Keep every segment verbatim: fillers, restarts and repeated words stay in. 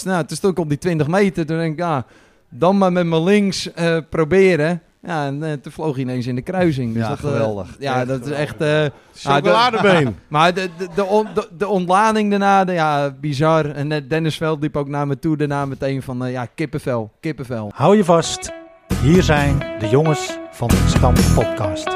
Nou, toen stond ik op die twintig meter. Toen denk ik, ja, dan maar met mijn links uh, proberen. Ja, en uh, toen vloog hij ineens in de kruising. Dus ja, dat, geweldig. Uh, ja, echt dat geweldig. is echt... Uh, Chocoladebeen. Uh, maar de, de, de, on, de, de ontlading daarna, de, ja, bizar. En net Dennis Veld liep ook naar me toe. Daarna meteen van, uh, ja, kippenvel, kippenvel. Hou je vast. Hier zijn de jongens van de Stam Podcast.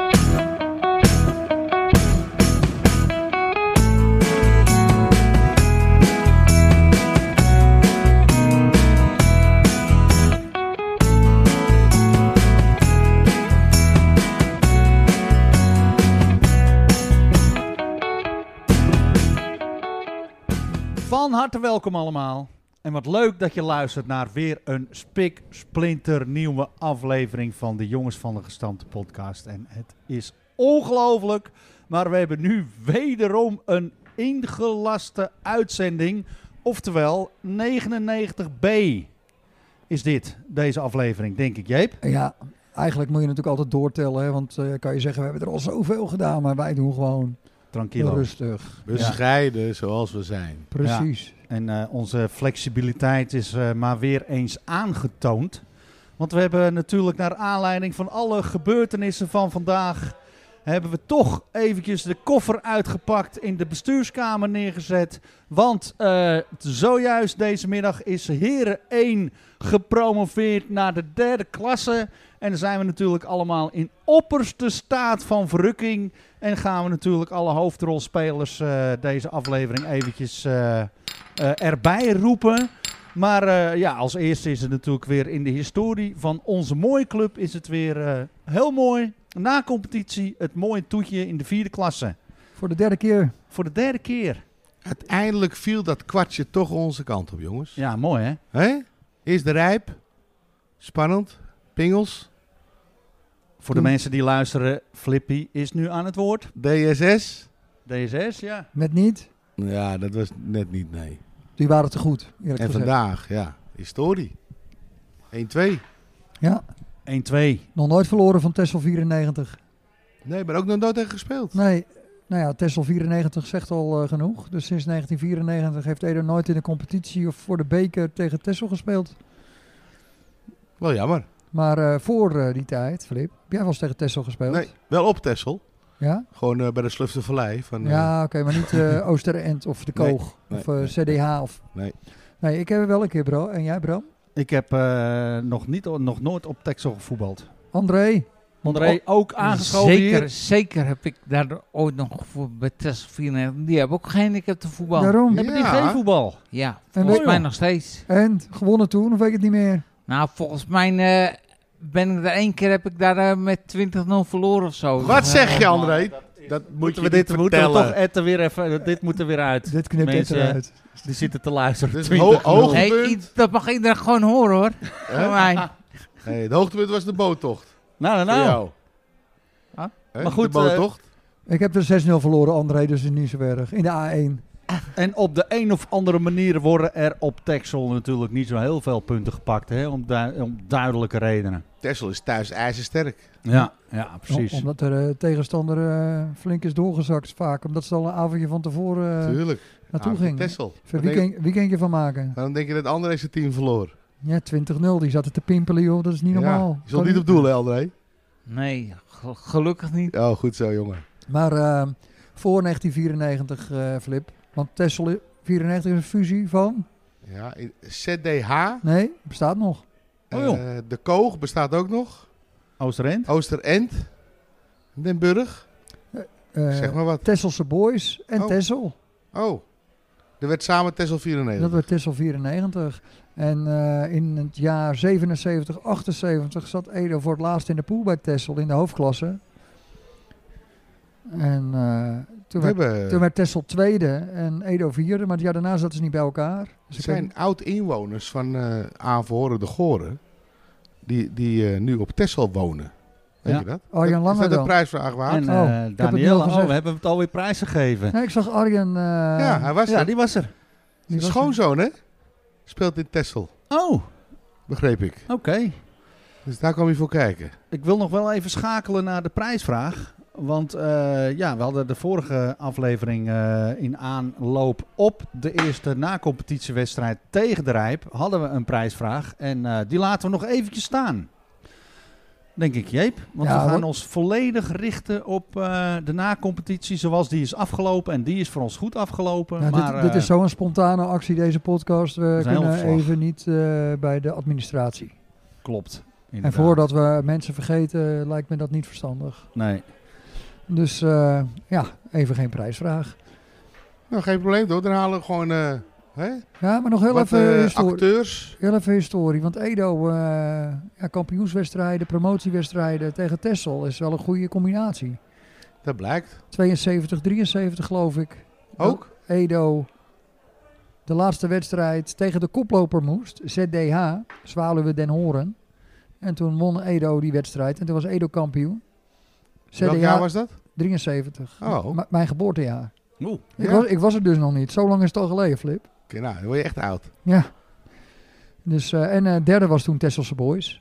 Van harte welkom allemaal. En wat leuk dat je luistert naar weer een spik splinter nieuwe aflevering van de Jongens van de Gestampte Podcast. En het is ongelooflijk, maar we hebben nu wederom een ingelaste uitzending. Oftewel negenennegentig B is dit, deze aflevering, denk ik, Jeep. Ja, eigenlijk moet je natuurlijk altijd doortellen, hè, want uh, kan je zeggen, we hebben er al zoveel gedaan, maar wij doen gewoon... Tranquilo. Rustig. Bescheiden, ja. Zoals we zijn. Precies. Ja. En uh, onze flexibiliteit is uh, maar weer eens aangetoond. Want we hebben natuurlijk naar aanleiding van alle gebeurtenissen van vandaag... hebben we toch eventjes de koffer uitgepakt, in de bestuurskamer neergezet. Want uh, zojuist deze middag is Heren één gepromoveerd naar de derde klasse. En dan zijn we natuurlijk allemaal in opperste staat van verrukking. En gaan we natuurlijk alle hoofdrolspelers uh, deze aflevering eventjes uh, uh, erbij roepen. Maar uh, ja, als eerste is het natuurlijk weer in de historie van onze mooie club is het weer uh, heel mooi. Na competitie het mooie toetje in de vierde klasse. Voor de derde keer. Voor de derde keer. Uiteindelijk viel dat kwartje toch onze kant op, jongens. Ja, mooi hè? Hè? Eerst de Rijp. Spannend. Pingels. Voor de mensen die luisteren, Flippy is nu aan het woord. D S S. D S S, ja. Met niet. Ja, dat was net niet, nee. Die waren te goed, eerlijk en gezegd. vandaag, ja, historie. één twee. Ja. één twee. Nog nooit verloren van Texel vierennegentig. Nee, maar ook nog nooit tegen gespeeld. Nee, nou ja, Texel vierennegentig zegt al uh, genoeg. Dus sinds negentien vierennegentig heeft Edo nooit in de competitie of voor de beker tegen Texel gespeeld. Wel jammer. Maar uh, voor uh, die tijd, Flip, heb jij wel eens tegen Texel gespeeld? Nee, wel op Texel. Ja? Gewoon uh, bij de Slufte Vallei. Van, uh... Ja, oké, okay, maar niet uh, Oosterend of de Koog nee, of uh, nee, C D H. Of... Nee. Nee, ik heb er wel een keer, bro. En jij, bro? Ik heb uh, nog, niet, nog nooit op Texel gevoetbald. André? André ook aangeschoven zeker, hier. Zeker heb ik daar ooit nog voor bij Texel vierennegentig. Die hebben ook geen ik heb de voetbal. Daarom? Hebben Ja. die geen voetbal? Ja, volgens mij nog steeds. En gewonnen toen, of weet ik het niet meer? Nou, volgens mij uh, ben ik daar één keer heb ik daar uh, met twintig nul verloren of zo. Wat dus, zeg uh, je, André? Dat moet Moeten je we niet dit moeten we vertellen. toch Ed er weer even, dit moet er weer uit. Dit knipt het Mensen, eruit. Die zitten te luisteren. Dus twintig ho- nul. hoog- Nee, Hoogtepunt. i- dat mag iedereen gewoon horen hoor. Hè? Voor mij. Nee, het hoogtepunt was de boottocht. Nou, nou, Voor nou. jou. Huh? Hè, Maar goed, de boottocht. Ik heb er zes nul verloren, André, dus het is niet zo erg. In de A één. En op de een of andere manier worden er op Texel natuurlijk niet zo heel veel punten gepakt. Hè? Om, du- om duidelijke redenen. Texel is thuis ijzersterk. Ja, ja precies. Om- omdat er uh, tegenstander uh, flink is doorgezakt vaak. Omdat ze al een avondje van tevoren uh, Tuurlijk. naartoe Ah, voor gingen. Texel. Ver Dan denk- weekend, weekendje van maken. Waarom denk je dat André zijn team verloor? Ja, twintig nul. Die zaten te pimpelen, joh. Dat is niet normaal. Ja, je stond niet op doel, hè, André? Nee, ge- gelukkig niet. Oh, goed zo, jongen. Maar uh, voor negentien vierennegentig, uh, Flip. Want Texel vierennegentig is een fusie van... Ja, in Z D H. Nee, bestaat nog. Oh, joh. Uh, de Koog bestaat ook nog. Oosterend? Oosterend. Den Burg. Uh, Zeg maar wat. Tesselse Boys en Oh. Texel. Oh. Er werd samen Texel Dat vierennegentig. werd Texel vierennegentig. En uh, in het jaar zevenenzeventig, achtenzeventig zat Edo voor het laatst in de pool bij Texel in de hoofdklasse. En uh, toen, We werd, hebben, toen werd Texel tweede en Edo vierde, maar het jaar daarna zaten ze niet bij elkaar. Dus er ik zijn weet- oud-inwoners van uh, Averhoorn de Goren. Die, die uh, nu op Texel wonen. Weet Ja. je dat? Arjan Is Lange dat een dan? prijsvraag waard? En Oh, uh, ik heb het niet al Danielle, oh, gezegd. we hebben het alweer prijzen gegeven. Nee, ik zag Arjan... Uh, ja, hij was Ja, er. die was er. die Zijn was er. schoonzoon, hè? Speelt in Texel. Oh, Begreep ik. oké. Dus daar kwam je voor kijken. Ik wil nog wel even schakelen naar de prijsvraag. Want uh, ja, we hadden de vorige aflevering uh, in aanloop op de eerste na-competitiewedstrijd tegen de Rijp. Hadden we een prijsvraag en uh, die laten we nog eventjes staan. Denk ik, Jeep. Want Ja, we gaan wat- ons volledig richten op uh, de na-competitie zoals die is afgelopen. En die is voor ons goed afgelopen. Ja, maar, dit, dit uh, is zo'n spontane actie, deze podcast. We is een heel kunnen verslag. even niet uh, bij de administratie. Klopt. En inderdaad. voordat we mensen vergeten, lijkt me dat niet verstandig. Nee. Dus uh, ja, even geen prijsvraag. Nou, geen probleem, hoor. Dan halen we gewoon uh, hè? Ja, maar nog heel wat even, uh, historie, acteurs. heel even historie. Want Edo, uh, ja, kampioenswedstrijden, promotiewedstrijden tegen Texel is wel een goede combinatie. Dat blijkt. tweeënzeventig, drieënzeventig geloof ik. Ook? Edo, de laatste wedstrijd tegen de koploper moest. Z D H, Zwaluwe Den Horen. En toen won Edo die wedstrijd. En toen was Edo kampioen. Welk jaar was dat? drieënzeventig. Oh. M- mijn geboortejaar. Oeh. Ik, Ja? was, ik was er dus nog niet. Zo lang is het al geleden, Flip. Oké, nou, dan word je echt oud. Ja. Dus, uh, en uh, derde was toen Tesselse Boys.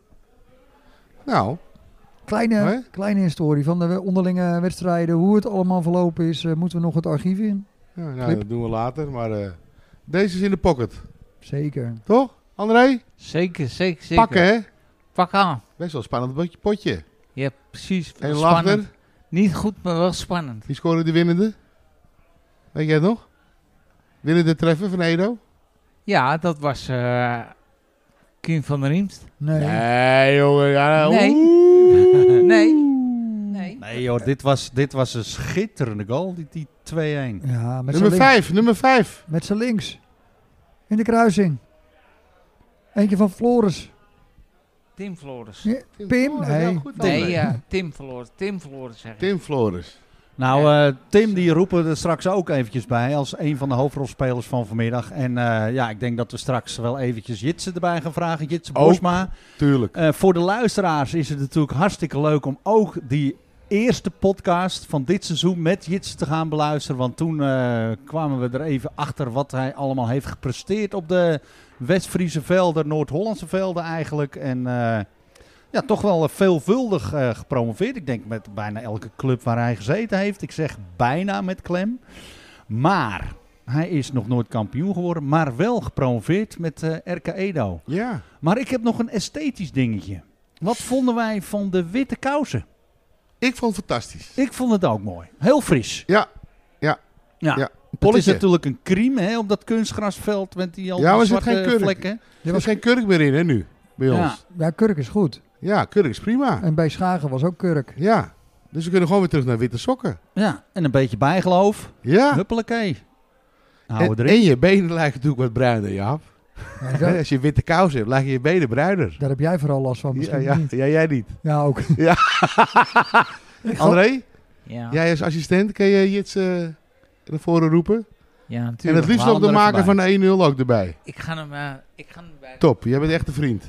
Nou, Kleine, Hè? kleine historie van de onderlinge wedstrijden. Hoe het allemaal verlopen is, uh, moeten we nog het archief in. ja, nou Clip. dat doen we later. Maar uh, deze is in de pocket. Zeker. Toch, André? Zeker, zeker, zeker. Pakken, hè? Pak aan. Best wel een spannend potje- potje. Ja, precies. En Spannend. Lachter, Niet goed, maar wel spannend. wie scoorde de winnende? Weet jij het nog? Winnende treffer van Edo? Ja, dat was uh, Kim van der Riemst. Nee. Nee, jongen. Ja, Nee. oeh. Nee. Nee. Nee joh, dit was, dit was een schitterende goal, die, die twee-een. Ja, met Nummer z'n links. vijf, nummer vijf. Met z'n links. In de kruising. Eentje van Floris. Tim Flores. Ja, Pim? Flores, Nee. heel goed, Nee, André. ja, Tim Flores. Tim Flores zeg ik. Tim Flores. Nou, uh, Tim die roepen we er straks ook eventjes bij als een van de hoofdrolspelers van vanmiddag. En uh, ja, ik denk dat we straks wel eventjes Jitse erbij gaan vragen, Jitse Ook. Bosma. Tuurlijk. Uh, voor de luisteraars is het natuurlijk hartstikke leuk om ook die eerste podcast van dit seizoen met Jitse te gaan beluisteren. Want toen uh, kwamen we er even achter wat hij allemaal heeft gepresteerd op de West-Friese velden, Noord-Hollandse velden eigenlijk. En uh, ja, toch wel uh, veelvuldig uh, gepromoveerd. Ik denk met bijna elke club waar hij gezeten heeft. Ik zeg bijna met klem. Maar hij is nog nooit kampioen geworden, maar wel gepromoveerd met uh, R K Edo. Ja. Maar ik heb nog een esthetisch dingetje. Wat vonden wij van de witte kousen? Ik vond het fantastisch. Ik vond het ook mooi. Heel fris. Ja. Ja. Ja. Ja. Het is Polletje. natuurlijk een crime hè, op dat kunstgrasveld met die al Ja, maar er zit zwarte geen kurk. vlekken. Er was geen kurk meer in, hè, nu. Bij Ja. ons. Ja, Kurk is goed. Ja, kurk is prima. En bij Schagen was ook Kurk. Ja. Dus we kunnen gewoon weer terug naar witte sokken. Ja, en een beetje bijgeloof. Ja. Huppelakee. En, Houden erin. en je benen lijken natuurlijk wat bruiner, Jaap. Ja, Hè, daar, Als je witte kous hebt, lijken je benen bruiner. daar heb jij vooral last van, Ja, misschien ja, niet. ja, jij niet. Ja, ook. Ja. André, Ja, jij als assistent, kun je Jits uh, naar voren roepen? ja En natuurlijk. het liefst we ook de halen er maker even van de een nul ook erbij. Ik ga hem, uh, ik ga hem bij. Top, jij bent echt een vriend.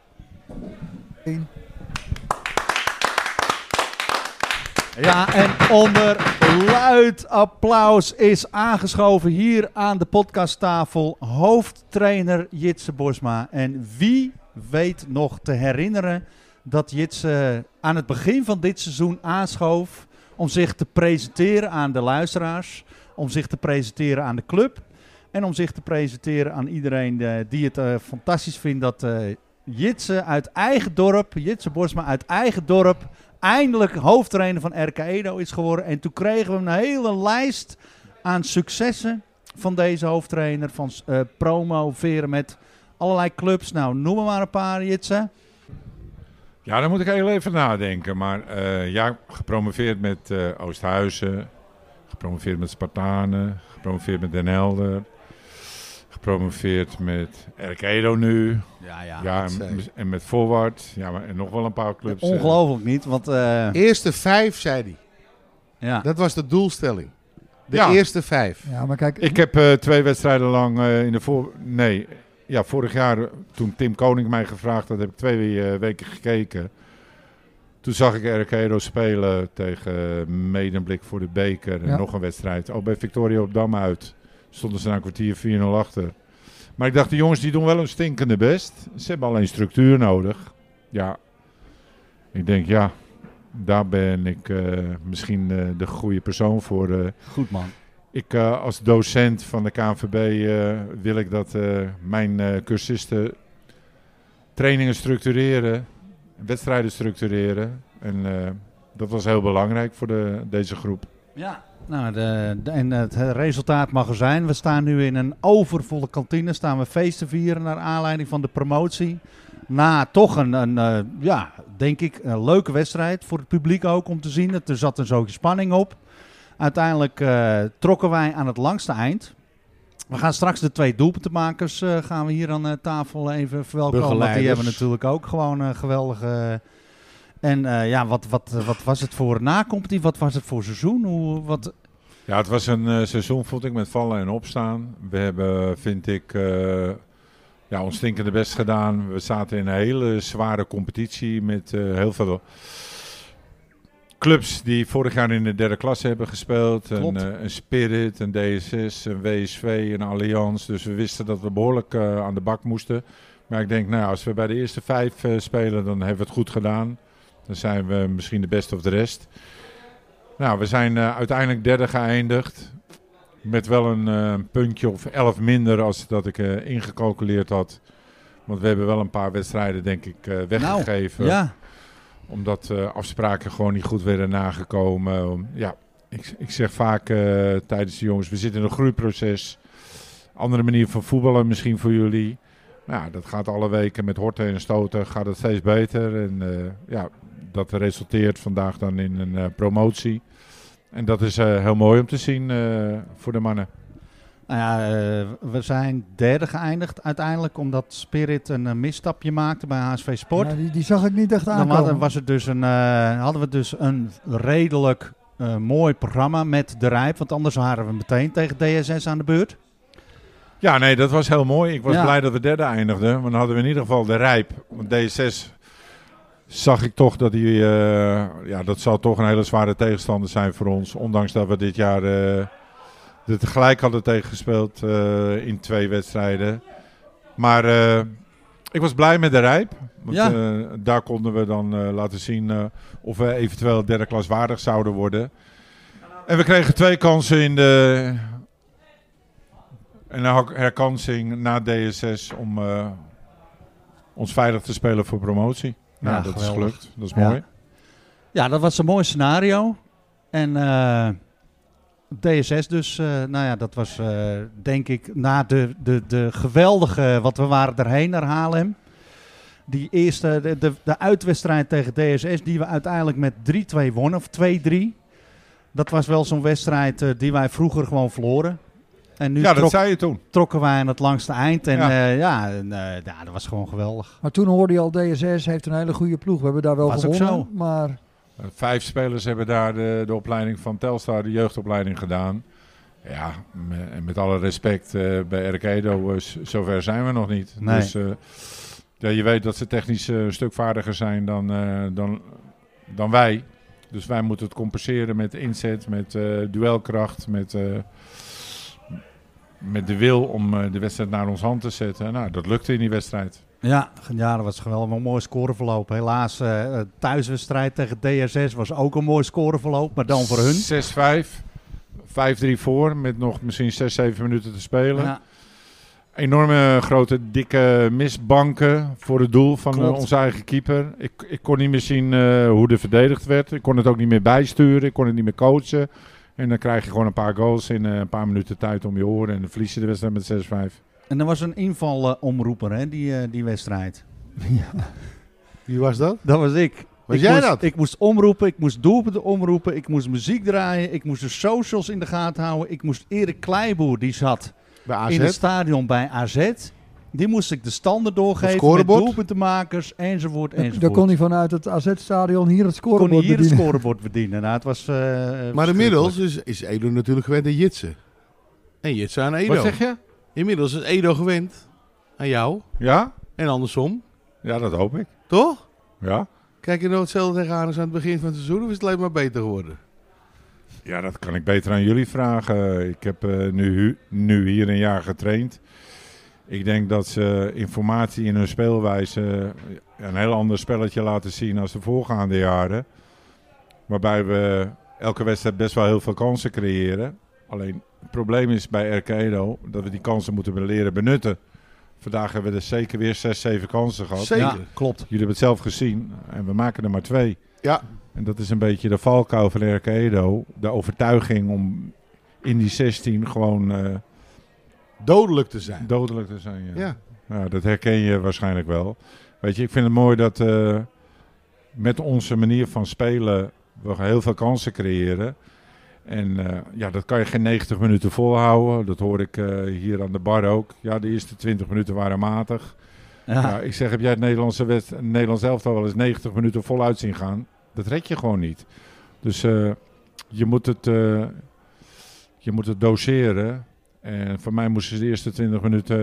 Ja, en onder luid applaus is aangeschoven hier aan de podcasttafel hoofdtrainer Jitse Bosma. En wie weet nog te herinneren dat Jitse aan het begin van dit seizoen aanschoof om zich te presenteren aan de luisteraars, om zich te presenteren aan de club en om zich te presenteren aan iedereen uh, die het uh, fantastisch vindt dat uh, Jitse uit eigen dorp, Jitse Bosma uit eigen dorp, eindelijk hoofdtrainer van R K Edo is geworden. En toen kregen we een hele lijst aan successen van deze hoofdtrainer. Van uh, promoveren met allerlei clubs. Nou, noem er maar een paar, Jitse. Ja, dan moet ik heel even nadenken. Maar uh, ja, gepromoveerd met uh, Oosthuizen. Gepromoveerd met Spartanen. Gepromoveerd met Den Helder. Gepromoveerd met R K Edo nu. Ja, ja. Ja, dat en, zei en met Forward. Ja, maar, en nog wel een paar clubs. uh, Ongelooflijk niet, want uh, Eerste vijf, zei hij. ja. Dat was de doelstelling. De Ja. eerste vijf. Ja, maar kijk, Ik heb uh, twee wedstrijden lang uh, in de voor... Nee, ja, vorig jaar uh, toen Tim Koning mij gevraagd had, heb ik twee uh, weken gekeken. Toen zag ik R K Edo spelen tegen uh, Medemblik voor de beker. En Ja. nog een wedstrijd. Ook bij Victoria op Dam uit. Stonden ze na een kwartier vier nul achter. Maar ik dacht, de jongens die doen wel een stinkende best. Ze hebben alleen structuur nodig. Ja. Ik denk, ja. daar ben ik uh, misschien uh, de goede persoon voor. Uh, Goed man. Ik uh, als docent van de K N V B uh, wil ik dat uh, mijn uh, cursisten trainingen structureren, wedstrijden structureren. En uh, dat was heel belangrijk voor de, deze groep. Ja, nou, de, de, en het resultaat mag er zijn. We staan nu in een overvolle kantine, staan we feest te vieren naar aanleiding van de promotie. Na toch een, een uh, ja, denk ik, een leuke wedstrijd voor het publiek ook om te zien. Er zat een zootje spanning op. Uiteindelijk uh, trokken wij aan het langste eind. We gaan straks de twee doelpuntenmakers uh, gaan we hier aan de tafel even verwelkomen. Want die hebben natuurlijk ook gewoon een uh, geweldige... Uh, en uh, ja, wat, wat, wat was het voor na-competitie? Wat was het voor seizoen? Hoe, wat... Ja, het was een uh, seizoen, vond ik, met vallen en opstaan. We hebben, vind ik, uh, ja, ons stinkende best gedaan. We zaten in een hele zware competitie met uh, heel veel clubs die vorig jaar in de derde klasse hebben gespeeld. Een, uh, een Spirit, een D S S, een W S V, een Allianz. Dus we wisten dat we behoorlijk uh, aan de bak moesten. Maar ik denk, nou, als we bij de eerste vijf uh, spelen, dan hebben we het goed gedaan. Dan zijn we misschien de beste of de rest. Nou, we zijn uh, uiteindelijk derde geëindigd. Met wel een uh, puntje of elf minder als dat ik uh, ingecalculeerd had. Want we hebben wel een paar wedstrijden, denk ik, uh, weggegeven. Nou, ja. Omdat uh, afspraken gewoon niet goed werden nagekomen. Um, ja, ik, ik zeg vaak uh, tijdens de jongens, we zitten in een groeiproces. Andere manier van voetballen misschien voor jullie. Nou, dat gaat alle weken met horten en stoten, gaat het steeds beter. En uh, ja, dat resulteert vandaag dan in een uh, promotie. En dat is uh, heel mooi om te zien uh, voor de mannen. Nou ja, uh, we zijn derde geëindigd uiteindelijk omdat Spirit een uh, misstapje maakte bij H S V Sport. Ja, die, die zag ik niet echt aankomen. Dan hadden, was het dus een, uh, hadden we dus een redelijk uh, mooi programma met de Rijp. Want anders waren we meteen tegen D S S aan de beurt. Ja, nee, dat was heel mooi. Ik was ja. blij dat we derde eindigden. Want dan hadden we in ieder geval de Rijp. Want D S S zag ik toch dat die, uh, ja, dat zal toch een hele zware tegenstander zijn voor ons. Ondanks dat we dit jaar uh, er tegelijk hadden tegengespeeld uh, in twee wedstrijden. Maar uh, ik was blij met de Rijp. Want ja. uh, daar konden we dan uh, laten zien uh, of we eventueel derde klas waardig zouden worden. En we kregen twee kansen in de... En een herkansing na D S S om uh, ons veilig te spelen voor promotie. Nou, ja, dat geweldig. is gelukt. Dat is ja. mooi. Ja, dat was een mooi scenario. En uh, D S S dus, uh, nou ja, dat was uh, denk ik na de, de, de geweldige, wat we waren erheen naar Haarlem. Die eerste, de, de, de uitwedstrijd tegen D S S die we uiteindelijk met drie twee wonnen, of twee drie. Dat was wel zo'n wedstrijd uh, die wij vroeger gewoon verloren. En nu ja, dat trok, zei je toen. trokken wij aan het langste eind. En ja, uh, ja, en, uh, ja, dat was gewoon geweldig. Maar toen hoorde je al, D S S heeft een hele goede ploeg. We hebben daar wel Was ook gewonnen. zo. Maar Uh, vijf spelers hebben daar de, de opleiding van Telstar, de jeugdopleiding, gedaan. Ja, met, met alle respect uh, bij R K Edo, uh, zover zijn we nog niet. Nee. Dus uh, ja, je weet dat ze technisch uh, een stuk vaardiger zijn dan, uh, dan, dan wij. Dus wij moeten het compenseren met inzet, met uh, duelkracht, met... Uh, met de wil om uh, de wedstrijd naar ons hand te zetten. Nou, dat lukte in die wedstrijd. Ja, ja, dat was geweldig. Een mooi scoreverloop. Helaas, uh, thuiswedstrijd tegen D S S was ook een mooi scoreverloop, maar dan voor hun. zes vijf, vijf drie voor, met nog misschien zes zeven minuten te spelen. Ja. Enorme grote, dikke misbanken voor het doel van uh, onze eigen keeper. Ik, ik kon niet meer zien uh, hoe er verdedigd werd. Ik kon het ook niet meer bijsturen. Ik kon het niet meer coachen. En dan krijg je gewoon een paar goals in uh, een paar minuten tijd om je oren. En dan verlies je de wedstrijd met zes vijf. En er was een invalomroeper, uh, hè, die, uh, die wedstrijd. Ja. Wie was dat? Dat was ik. Was ik jij moest, dat? Ik moest omroepen, ik moest doelpunten omroepen, ik moest muziek draaien, ik moest de socials in de gaten houden. Ik moest Erik Kleiboer, die zat Bij A Z? in het stadion bij A Z. Die moest ik de standen doorgeven scorebord? met doelpuntenmakers, enzovoort, enzovoort. dan kon hij vanuit het A Z-stadion hier het kon scorebord hij hier het bedienen. scorebord bedienen. Nou, het was, uh, Maar inmiddels is, is Edo natuurlijk gewend aan Jitse. En Jitse aan Edo. Wat zeg je? Inmiddels is Edo gewend aan jou. Ja? En andersom. Ja, dat hoop ik. Toch? Ja? Kijk je nou hetzelfde tegenaan als aan het begin van het seizoen? Of is het alleen maar beter geworden? Ja, dat kan ik beter aan jullie vragen. Ik heb uh, nu, nu hier een jaar getraind. Ik denk dat ze informatie in hun speelwijze een heel ander spelletje laten zien als de voorgaande jaren. Waarbij we elke wedstrijd best wel heel veel kansen creëren. Alleen het probleem is bij R K Edo dat we die kansen moeten leren benutten. Vandaag hebben we er zeker weer zes, zeven kansen gehad. Zeker. Ja, klopt. Jullie hebben het zelf gezien en we maken er maar twee. Ja. En dat is een beetje de valkuil van R K Edo. De overtuiging om in die zestien gewoon uh, Dodelijk te zijn. dodelijk te zijn. Ja. Ja. Ja, dat herken je waarschijnlijk wel. Weet je, ik vind het mooi dat uh, met onze manier van spelen we heel veel kansen creëren. En uh, ja, dat kan je geen negentig minuten volhouden. Dat hoor ik uh, hier aan de bar ook. Ja, de eerste twintig minuten waren matig. Ja. Ja, ik zeg, heb jij het Nederlandse, wet, het Nederlands elftal wel eens negentig minuten voluit zien gaan? Dat red je gewoon niet. Dus uh, je, moet het, uh, je moet het doseren. En voor mij moesten ze de eerste twintig minuten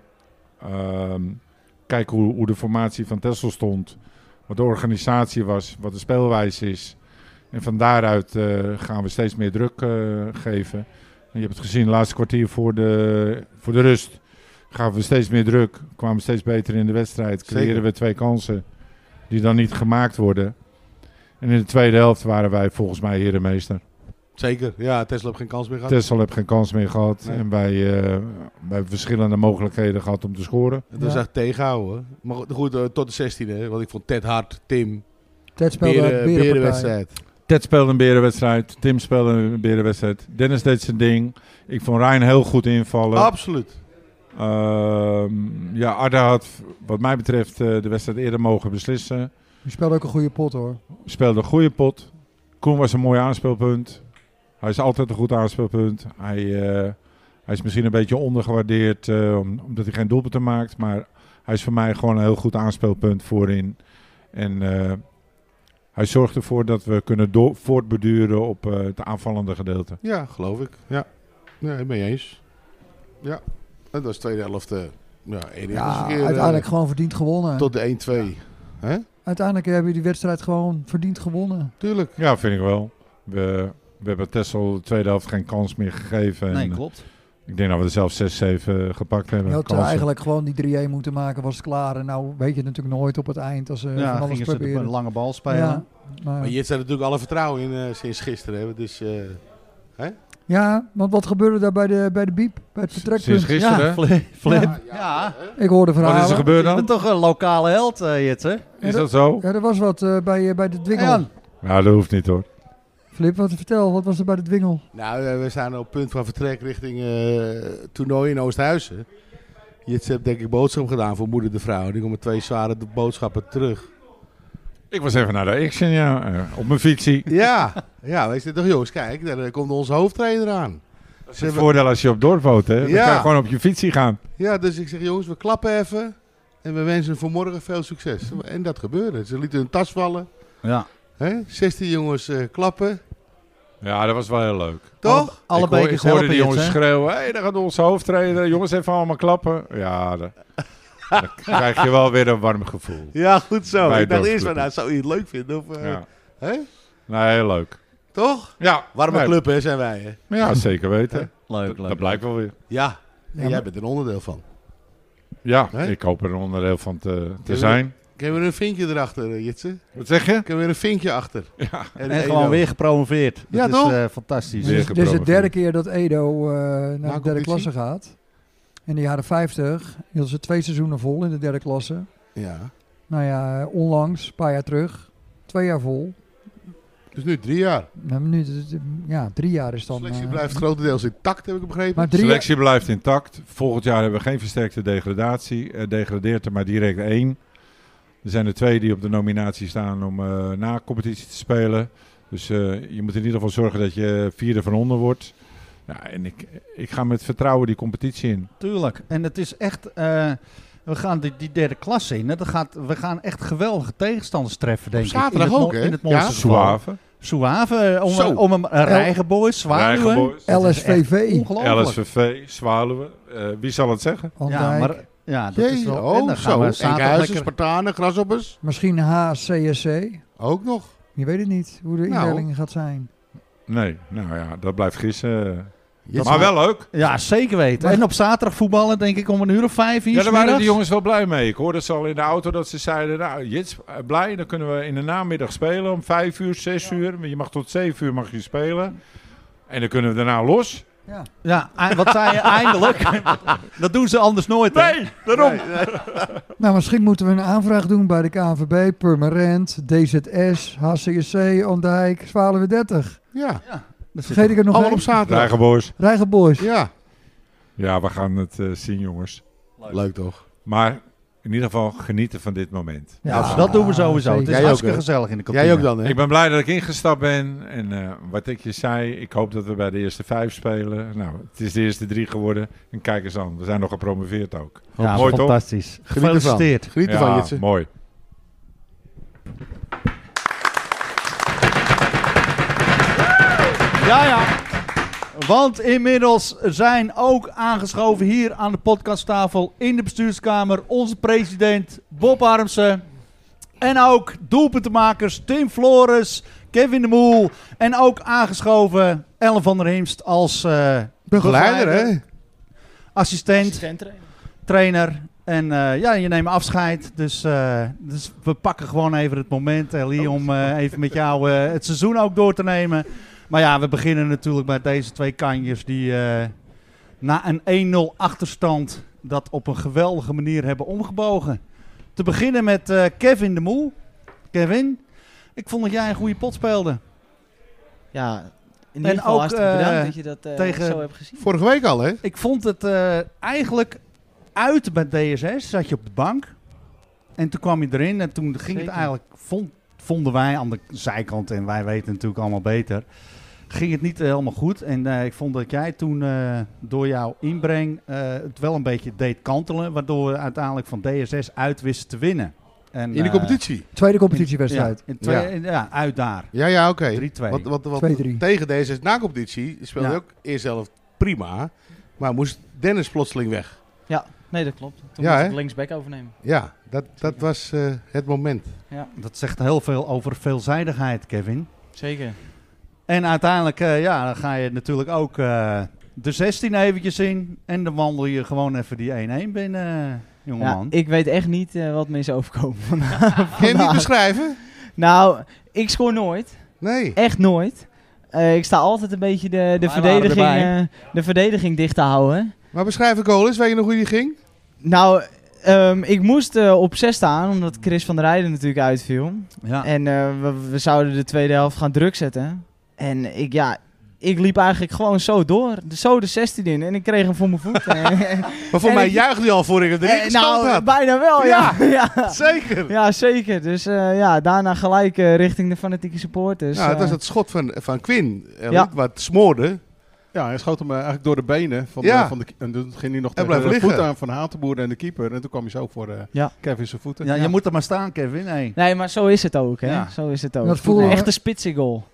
uh, kijken hoe, hoe de formatie van Texel stond. Wat de organisatie was, wat de speelwijze is. En van daaruit uh, gaan we steeds meer druk uh, geven. En je hebt het gezien, het laatste kwartier voor de, voor de rust gaven we steeds meer druk. Kwamen we steeds beter in de wedstrijd. Creëerden we twee kansen die dan niet gemaakt worden. En in de tweede helft waren wij volgens mij herenmeester. Zeker. Ja, Tesla heeft geen kans meer gehad. Texel heeft geen kans meer gehad. Nee. En wij, uh, wij hebben verschillende mogelijkheden gehad om te scoren. Dat is Ja. echt tegenhouden. Maar goed, uh, tot de zestiende. Want ik vond Ted Hart, Tim, Ted speelde beren, berenpartij. berenwedstrijd. Ted speelde een berenwedstrijd. Tim speelde een berenwedstrijd. Dennis deed zijn ding. Ik vond Ryan heel goed invallen. Absoluut. Uh, ja, Arda had wat mij betreft uh, de wedstrijd eerder mogen beslissen. Die speelde ook een goede pot hoor. Speelde een goede pot. Koen was een mooi aanspeelpunt. Hij is altijd een goed aanspeelpunt. Hij, uh, hij is misschien een beetje ondergewaardeerd uh, om, omdat hij geen doelpunten maakt. Maar hij is voor mij gewoon een heel goed aanspeelpunt voorin. En uh, hij zorgt ervoor dat we kunnen do- voortborduren op uh, het aanvallende gedeelte. Ja, geloof ik. Ja, ja ik ben je eens. Ja, dat was de tweede helft. Uh, ja, één Ja, keer, uh, uiteindelijk gewoon verdiend gewonnen. tot de één twee. Hè? Uiteindelijk hebben we die wedstrijd gewoon verdiend gewonnen. Tuurlijk. Ja, vind ik wel. We, we hebben Texel de tweede helft geen kans meer gegeven. Nee, En, uh, klopt. ik denk dat we er zelfs zes, zeven gepakt hebben. Je had uh, kansen. eigenlijk gewoon die drie-een moeten maken, was het klaar. En nou weet je het natuurlijk nooit op het eind als ze Ja, van alles gingen ze op proberen. een lange bal spelen. Ja, maar, Maar je hebt er natuurlijk alle vertrouwen in uh, sinds gisteren. Hè? Dus, uh, ja, want wat gebeurde daar bij de, bij de biep? Bij het Sinds vertrekpunt? gisteren. Ja, Flip. Flip. Ja. Ja. Ik hoorde Wat verhalen. is er gebeurd Je dan? bent toch een lokale held, uh, Jitse? Is dat zo? Ja, er was wat uh, bij, uh, bij de dwingel. Jan. Nou, dat hoeft niet hoor. Flip, wat vertel, wat was er bij de dwingel? nou, uh, we staan op punt van vertrek richting uh, toernooi in Oosthuizen. Je hebt denk ik boodschap gedaan voor moeder de vrouw. Die komen twee zware boodschappen terug. Ik was even naar de Action, ja. Uh, op mijn fietsie. Ja, ja, wees dit toch jongens, kijk, daar uh, komt onze hoofdtrainer aan. Dat is het voordeel als je op dorp woont, hè. Dan Ja. kan je gewoon op je fietsie gaan. Ja, dus ik zeg jongens, we klappen even. En we wensen voor morgen veel succes. En dat gebeurde. Ze lieten hun tas vallen. Ja. Hè? zestien jongens uh, klappen. Ja, dat was wel heel leuk. Toch? Alle ik, hoor, ik bekers hoorde helpen, die jongens Jitse. schreeuwen. Hé, hey, daar gaat onze hoofdtrainer. Jongens, even allemaal klappen. Ja, dan, dan krijg je wel weer een warm gevoel. Ja, goed zo. Bij Ik dacht het eerst van, dorpsclub. nou, zou je het leuk vinden? Of, uh, Ja. hè? Nee, heel leuk. Toch? Ja, Warme nee. club, hè, zijn wij. Hè? Ja, zeker weten. Leuk, Dat, leuk. dat blijkt wel weer. Ja, en Ja, jij maar- bent er een onderdeel van. Ja, Hè? ik hoop er een onderdeel van te, te we- zijn. Kunnen we een vinkje erachter, uh, Jitse? Wat zeg je? Kunnen we weer een vinkje achter? Ja. En, En gewoon weer gepromoveerd. Dat Ja, is toch? uh, fantastisch. Weer Dus dit is de gepromoveerd. derde keer dat Edo uh, naar de derde competitie? klasse gaat. In de jaren vijftig hielden ze twee seizoenen vol in de derde klasse. Ja. Nou ja, uh, onlangs, een paar jaar terug, twee jaar vol. Dus nu drie jaar. Nou, nu, d- d- ja, drie jaar is De dan... selectie uh, blijft grotendeels intact, heb ik begrepen. maar De drie jaar, selectie blijft intact. Volgend jaar hebben we geen versterkte degradatie. Er degradeert er maar direct één. Er zijn er twee die op de nominatie staan om uh, na competitie te spelen. Dus uh, je moet in ieder geval zorgen dat je vierde van onder wordt. Ja, en ik, ik ga met vertrouwen die competitie in. Tuurlijk. En het is echt... uh, we gaan die, die derde klasse in. Hè. Dat gaat, we gaan echt geweldige tegenstanders treffen, denk ik. zaterdag in het, mo- ook, hè? In het Ja. mooiste geval. Suave, Suave. Om, Zo. om een Rijgenboys, Zwaluwen. Rijgenboys, L S V V. Ongelooflijk. L S V V, Zwaluwen. Uh, wie zal het zeggen? Ja, Andijk, maar ja, dat is Jee, wel... en oh, dan gaan zo. we zaterdag Enkhuizen, lekker... Spartanen, Grasshoppers. misschien H C S C. Ook nog. Je weet het niet hoe de Nou. indeling gaat zijn. Nee, nou ja, dat blijft gissen. Jits, Maar wel leuk. Ja, zeker weten. En op zaterdag voetballen, denk ik, om een uur of vijf. Hier Ja, daar waren smiddags. de jongens wel blij mee. Ik hoorde ze al in de auto dat ze zeiden... Nou, Jits, eh, blij, dan kunnen we in de namiddag spelen. Om vijf uur, zes uur. Je mag tot zeven uur mag je spelen. En dan kunnen we daarna los. Ja. Ja, ei- wat zei je eindelijk? Dat doen ze anders nooit. hè? Nee, daarom. Nou, misschien moeten we een aanvraag doen bij de K N V B, Purmerend, D Z S, H C S C, Ondijk, Zwaluwe dertig. Ja, Dat Vergeet ik er nog allemaal één? op zaterdag. Rijgenboos. Rijgenboys. Ja, Ja, we gaan het eh, zien, jongens. leuk toch? Maar in ieder geval genieten van dit moment. Ja, dus dat doen we sowieso. Het zeker. is Jij ook, hartstikke hè? gezellig in de kantine. Jij ook dan, hè? Ik ben blij dat ik ingestapt ben. En eh, wat ik je zei, ik hoop dat we bij de eerste vijf spelen. Nou, het is de eerste drie geworden. En kijk eens aan, we zijn nog gepromoveerd ook. Ja, Mooi, toch? fantastisch. Geniet ervan. Gefeliciteerd. Geniet ervan, Ja, Jitse. mooi. Ja, ja. Want inmiddels zijn ook aangeschoven hier aan de podcasttafel in de bestuurskamer onze president Bob Armsen. En ook doelpuntenmakers Tim Flores, Kevin de Moel. En ook aangeschoven Ellen van der Himst als eh, Begeleider, hè? assistent, trainer. En eh, ja, je neemt afscheid. Dus, eh, dus we pakken gewoon even het moment, Ellie, om eh, even met jou eh, het seizoen ook door te nemen. Maar ja, we beginnen natuurlijk bij deze twee kanjers die eh, na een één nul achterstand dat op een geweldige manier hebben omgebogen. Te beginnen met eh, Kevin de Moel. Kevin, ik vond dat jij een goede pot speelde. Ja, in En ieder geval ook, hartstikke eh, bedankt dat je dat eh, tegen- zo hebt gezien. Vorige week al, hè? Ik vond het eh, eigenlijk uit bij D S S, zat je op de bank. En toen kwam je erin en toen ging Zeker. het eigenlijk, vond, vonden wij aan de zijkant, en wij weten natuurlijk allemaal beter, ging het niet helemaal goed. En eh, ik vond dat jij toen eh, door jouw inbreng eh, het wel een beetje deed kantelen, waardoor we uiteindelijk van D S S uit wisten te winnen. En, In de eh, competitie. Tweede competitiewedstrijd. Ja, in twee, Ja. in- ja, uit daar. Ja, ja, oké. drie twee. Wat, wat, wat, twee drie. tegen deze na-competitie speelde Ja. ook eerst zelf prima. Maar moest Dennis plotseling weg. Nee, dat klopt. Toen Ja, moest hè? ik linksback overnemen. Ja, dat, dat was eh, het moment. Dat zegt heel veel over veelzijdigheid, Kevin. Zeker. En uiteindelijk eh, ja, dan ga je natuurlijk ook eh, de zestien eventjes in. En dan wandel je gewoon even die één één binnen, eh, Ja, jongeman. ik weet echt niet eh, wat me is overkomen. Kun je niet vandaag. beschrijven? Nou, ik scoor nooit. Nee. Echt nooit. Eh, ik sta altijd een beetje de, de, Wij waren verdediging, erbij. eh, de verdediging dicht te houden. Maar beschrijf een goal eens. Weet je nog hoe die ging? Nou, ehm, ik moest eh, op zes staan, omdat Chris van der Rijden natuurlijk uitviel. Ja. En eh, we, we zouden de tweede helft gaan druk zetten. En ik, ja, ik liep eigenlijk gewoon zo door. Zo de zestien in. En ik kreeg hem voor mijn voet. En- Maar voor En mij ik- juichte hij al voor ik het erin Eh, geschoten nou, had. bijna wel, ja. ja. Zeker. Ja, zeker. Dus eh, ja, daarna gelijk eh, richting de fanatieke supporters. Nou, het was eh. het schot van, van Quinn. eh, Ja. Wat smoorde. Ja, hij schoot hem eh, eigenlijk door de benen. Van Ja. de, van de, en toen ging hij nog Hij tegen bleef de liggen. voeten aan van Hatenboer en de keeper. En toen kwam hij zo voor eh Ja. Kevin zijn voeten. Ja, je moet er maar staan, Kevin. Hey. Nee, maar zo is het ook, hè. Ja. Zo is het ook. Dat voelde- Een echte spitsengoal.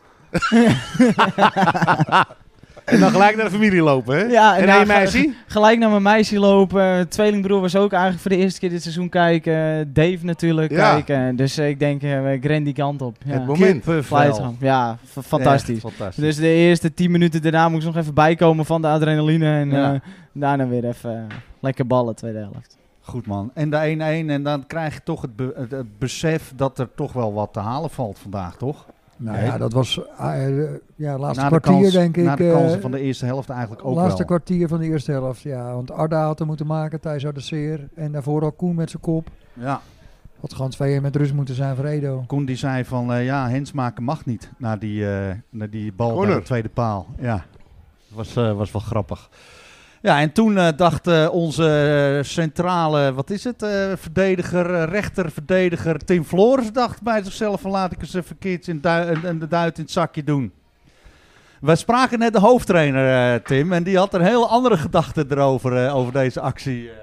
En dan gelijk naar de familie lopen, hè? Ja, en nou, één ge- meisje? Gelijk naar mijn meisje lopen. Tweelingbroer was ook eigenlijk voor de eerste keer dit seizoen kijken. Dave natuurlijk Ja. kijken. Dus eh, ik denk, eh, we ren die kant op. Ja. Het moment. Blijdschap. Ja, f- fantastisch. Echt fantastisch. Dus de eerste tien minuten daarna moest ik nog even bijkomen van de adrenaline. En Ja. eh, daarna weer even eh, lekker ballen, tweede helft. Goed man. En de één één. En dan krijg je toch het, be- het, het besef dat er toch wel wat te halen valt vandaag, toch? Nou Nee. ja, dat was uh, ja, laatste Na de kwartier kans- denk ik. Na de eh, kansen van de eerste helft eigenlijk ook laatste wel. kwartier van de eerste helft, ja. Want Arda had er moeten maken, Thijs had de zeer. En daarvoor al Koen met zijn kop. Ja. Had gewoon twee keer met rust moeten zijn voor Edo. Koen die zei van eh, ja, hens maken mag niet na die, eh, na die bal Corner. bij de tweede paal. Ja, dat was, eh, was wel grappig. Ja, en toen eh, dacht eh, onze eh, centrale, wat is het, eh, verdediger, eh, rechterverdediger Tim Flores dacht bij zichzelf van laat ik eens even keertjes in dui- en- en de duit in het zakje doen. We spraken net de hoofdtrainer eh, Tim en die had een heel andere gedachte erover, eh, over deze actie. eh.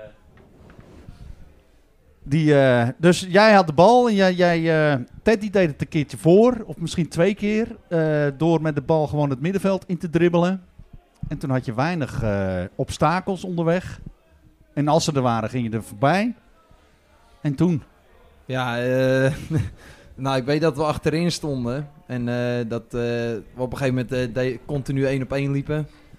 Die, eh, dus jij had de bal en jij, jij, eh, Teddy deed het een keertje voor, of misschien twee keer, eh, door met de bal gewoon het middenveld in te dribbelen. En toen had je weinig eh, obstakels onderweg. En als ze er waren, ging je er voorbij. En toen? Ja, eh, nou, ik weet dat we achterin stonden. En eh, dat eh, we op een gegeven moment eh, de- continu één op één liepen.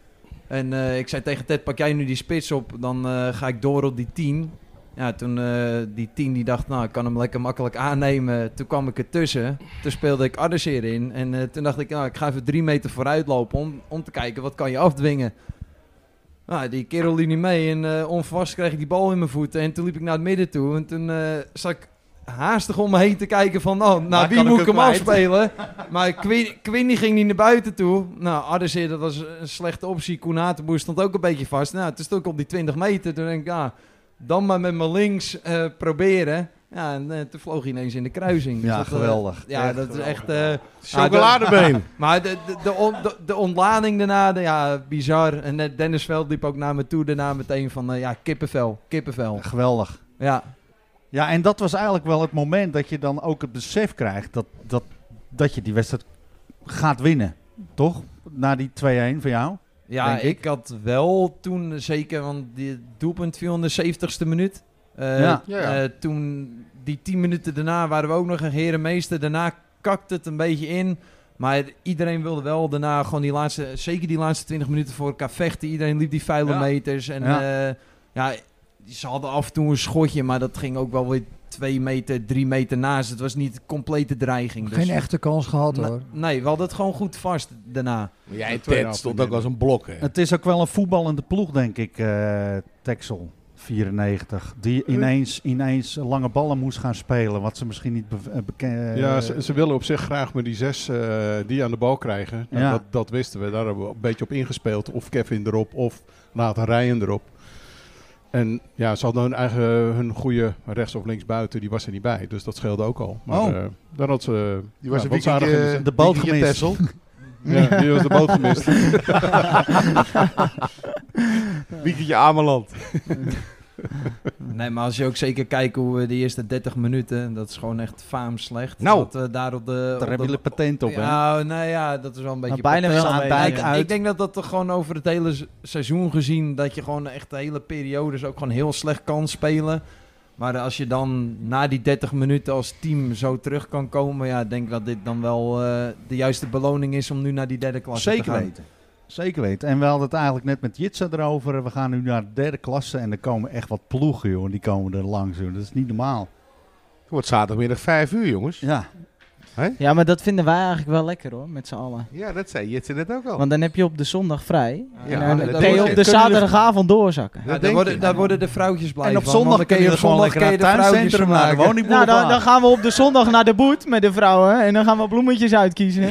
En uh, ik zei tegen Ted, pak jij nu die spits op, dan uh, ga ik door op die tien. Ja, toen uh, die tien die dacht, nou, ik kan hem lekker makkelijk aannemen. Toen kwam ik ertussen. Toen speelde ik Ardesheer in. En uh, toen dacht ik, nou, ik ga even drie meter vooruit lopen om, om te kijken, wat kan je afdwingen. Nou, die kerel liep niet mee en uh, onverwachts kreeg ik die bal in mijn voeten. En toen liep ik naar het midden toe. En toen uh, zat ik haastig om me heen te kijken van, oh, nou, Waar wie kan moet ik ik hem hem afspelen? Maar Quinn, Quinn die ging niet naar buiten toe. Nou, Ardesheer, dat was een slechte optie. Koen Hatenboer stond ook een beetje vast. Nou, toen stond ik op die twintig meter. Toen denk ik, ja, dan maar met mijn links uh, proberen. Ja, en uh, toen vloog hij ineens in de kruising. Dus Ja, dat, uh, geweldig. ja, Echt dat is geweldig. echt... Uh, Chocoladebeen. maar de, de, de, on, de, de ontlading daarna, de, ja, bizar. En net Dennis Veld liep ook naar me toe daarna meteen van, uh, ja, kippenvel, kippenvel. Geweldig. Ja. Ja, en dat was eigenlijk wel het moment dat je dan ook het besef krijgt dat, dat, dat je die wedstrijd gaat winnen. Toch? Na die twee-een van jou. Ja, denk ik. ik. had wel toen zeker, want die doelpunt viel in de zeventigste minuut. Uh, Ja. Ja, ja. Uh, toen, die tien minuten daarna waren we ook nog een herenmeester. Daarna kakte het een beetje in. Maar iedereen wilde wel daarna gewoon die laatste, zeker die laatste twintig minuten voor elkaar vechten. Iedereen liep die vuile Ja. meters. En Ja. ja. Uh, ja, ze hadden af en toe een schotje, maar dat ging ook wel weer twee meter, drie meter naast. Het was niet complete dreiging. Geen dus, echte kans gehad Nee, hoor. nee, we hadden het gewoon goed vast daarna. Maar jij en Tweeënhalf Ted stond minuten. ook als een blok, hè? Het is ook wel een voetballende ploeg, denk ik, uh, Texel. vierennegentig. Die ineens, ineens lange ballen moest gaan spelen. Wat ze misschien niet bekend... Ja, ze, ze willen op zich graag met die zes uh, die aan de bal krijgen. Nou, Ja. dat, dat wisten we. Daar hebben we een beetje op ingespeeld. Of Kevin erop, of later Rijen erop. En ja, ze hadden hun eigen hun goede rechts of links buiten. Die was er niet bij. Dus dat scheelde ook al. Maar Oh. uh, daar had ze... Die was ja, een wat ze aardig in de weekendje, zin. de boot weekendje gemist. Texel. Ja, die was de boot gemist. Weekendje Ameland. Nee, maar als je ook zeker kijkt hoe we de eerste dertig minuten, dat is gewoon echt faam slecht. Nou, dat we daar op de... Daar hebben jullie patent op, hè? Ja, nou ja, dat is wel een beetje... bijna patent. wel een Maar beetje, ik, ja. ik denk dat dat er gewoon over het hele se- seizoen gezien, dat je gewoon echt de hele periodes ook gewoon heel slecht kan spelen. Maar als je dan na die dertig minuten als team zo terug kan komen, ja, ik denk dat dit dan wel uh, de juiste beloning is om nu naar die derde klasse Zeker te gaan. weten. Zeker weten. En we hadden het eigenlijk net met Jitsa erover. We gaan nu naar de derde klasse en er komen echt wat ploegen, joh. Die komen er langs, joh. Dat is niet normaal. Het wordt zaterdagmiddag vijf uur, jongens. Ja. Ja, maar dat vinden wij eigenlijk wel lekker hoor, met z'n allen. Ja, dat zei Jitse net ook al. Want dan heb je op de zondag vrij. Ja, en dan dat kun je denk op ik. de Kunnen zaterdagavond doorzakken. Ja, denk daar, worden, ik. daar worden de vrouwtjes blij En op van, zondag want dan kun je op gewoon zondag lekker naar kun je het de vrouwtjes tuincentrum, naar de maken. woningboulevard. Nou, dan, dan gaan we op de zondag naar de boet met de vrouwen. En dan gaan we bloemetjes uitkiezen.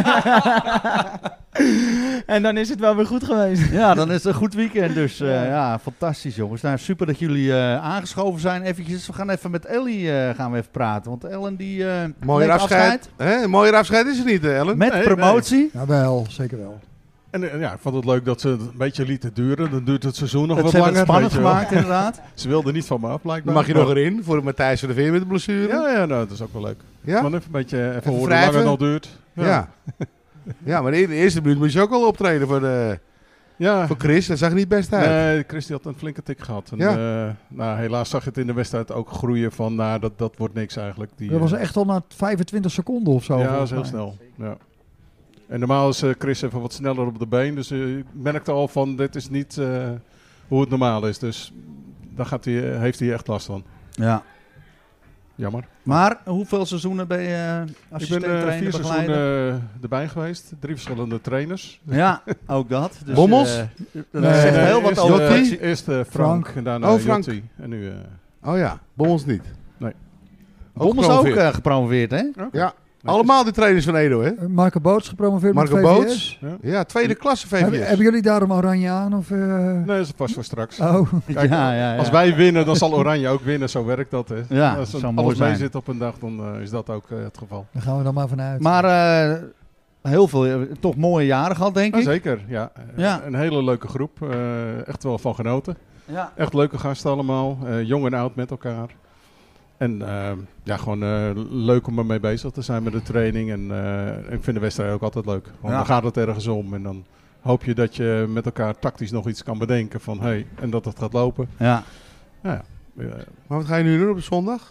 En dan is het wel weer goed geweest. Ja, dan is het een goed weekend. Dus uh, Ja. ja, fantastisch jongens. Nou, super dat jullie uh, aangeschoven zijn. Eventjes, we gaan even met Ellie uh, gaan we even praten. Want Ellen die uh, Mooier neemt afscheid. Hè? Een mooier afscheid is er niet, hè, Ellen? Met Nee, promotie. Ja, wel, zeker wel. En uh, ja, ik vond het leuk dat ze het een beetje lieten duren. Dan duurt het seizoen nog Het wat hebben langer. het spannend weet je wel. gemaakt inderdaad. Ze wilden niet van me af, blijkbaar. Dan mag je Maar- nog erin voor Matthijs van der Veer met de blessure. Ja, ja, nou, dat is ook wel leuk. Ja? Gewoon even een beetje even, Even horen hoe lang wrijven. het al duurt. Ja. Ja, maar in de eerste minuut moest je ook al optreden voor, de, Ja. voor Chris. Dat zag er niet best uit. Nee, Chris die had een flinke tik gehad. En, Ja. eh, nou, helaas zag je het in de wedstrijd ook groeien van, nou, dat, dat wordt niks eigenlijk. Die, Dat was eh, echt al na vijfentwintig seconden of zo. ja, dat volgens is heel mij. snel. Ja. En normaal is eh, Chris even wat sneller op de been. Dus eh, ik merkte al van, dit is niet eh, hoe het normaal is. Dus daar gaat hij, eh, heeft hij echt last van. Ja. Jammer. Maar hoeveel seizoenen ben je uh, Ik ben assistent eh, trainer vier begeleider? seizoenen uh, erbij geweest. Drie verschillende trainers. Ja, ook dat. Dus, Bommels? uh, dat Nee, zegt nee, heel wat eerst, over. eh, Jotti? Eerst eh, Frank, Frank. en daarna Oh, Frank. Jotti. En nu... eh, Oh ja, Bommels niet. Nee. Bommels ook gepromoveerd. uh, gepromoveerd, hè? Ja, allemaal de trainers van Edo, hè? Eh, Marco Boots gepromoveerd Marco met V V S. Boots. Ja, tweede klasse V V S. Hebben, hebben jullie daarom oranje aan? Of, uh... Nee, dat is vast voor straks. Oh, Kijk, ja, ja, ja. Als wij winnen, dan zal Oranje ook winnen. Zo werkt dat. Hè. Ja, Als zou alles mooi zijn. mee zit op een dag, dan uh, is dat ook uh, het geval. daar gaan we dan maar vanuit. Maar uh, heel veel, uh, toch mooie jaren gehad, denk Ja, ik. zeker, ja. Ja. Een hele leuke groep. Uh, echt wel van genoten. Ja. Echt leuke gasten allemaal. Uh, jong en oud met elkaar. En uh, ja, gewoon uh, leuk om ermee bezig te zijn met de training. En uh, ik vind de wedstrijd ook altijd leuk. Want Ja. dan gaat het ergens om. En dan hoop je dat je met elkaar tactisch nog iets kan bedenken van hey, en dat het gaat lopen. Ja. Ja, ja. Uh, Maar wat ga je nu doen op zondag?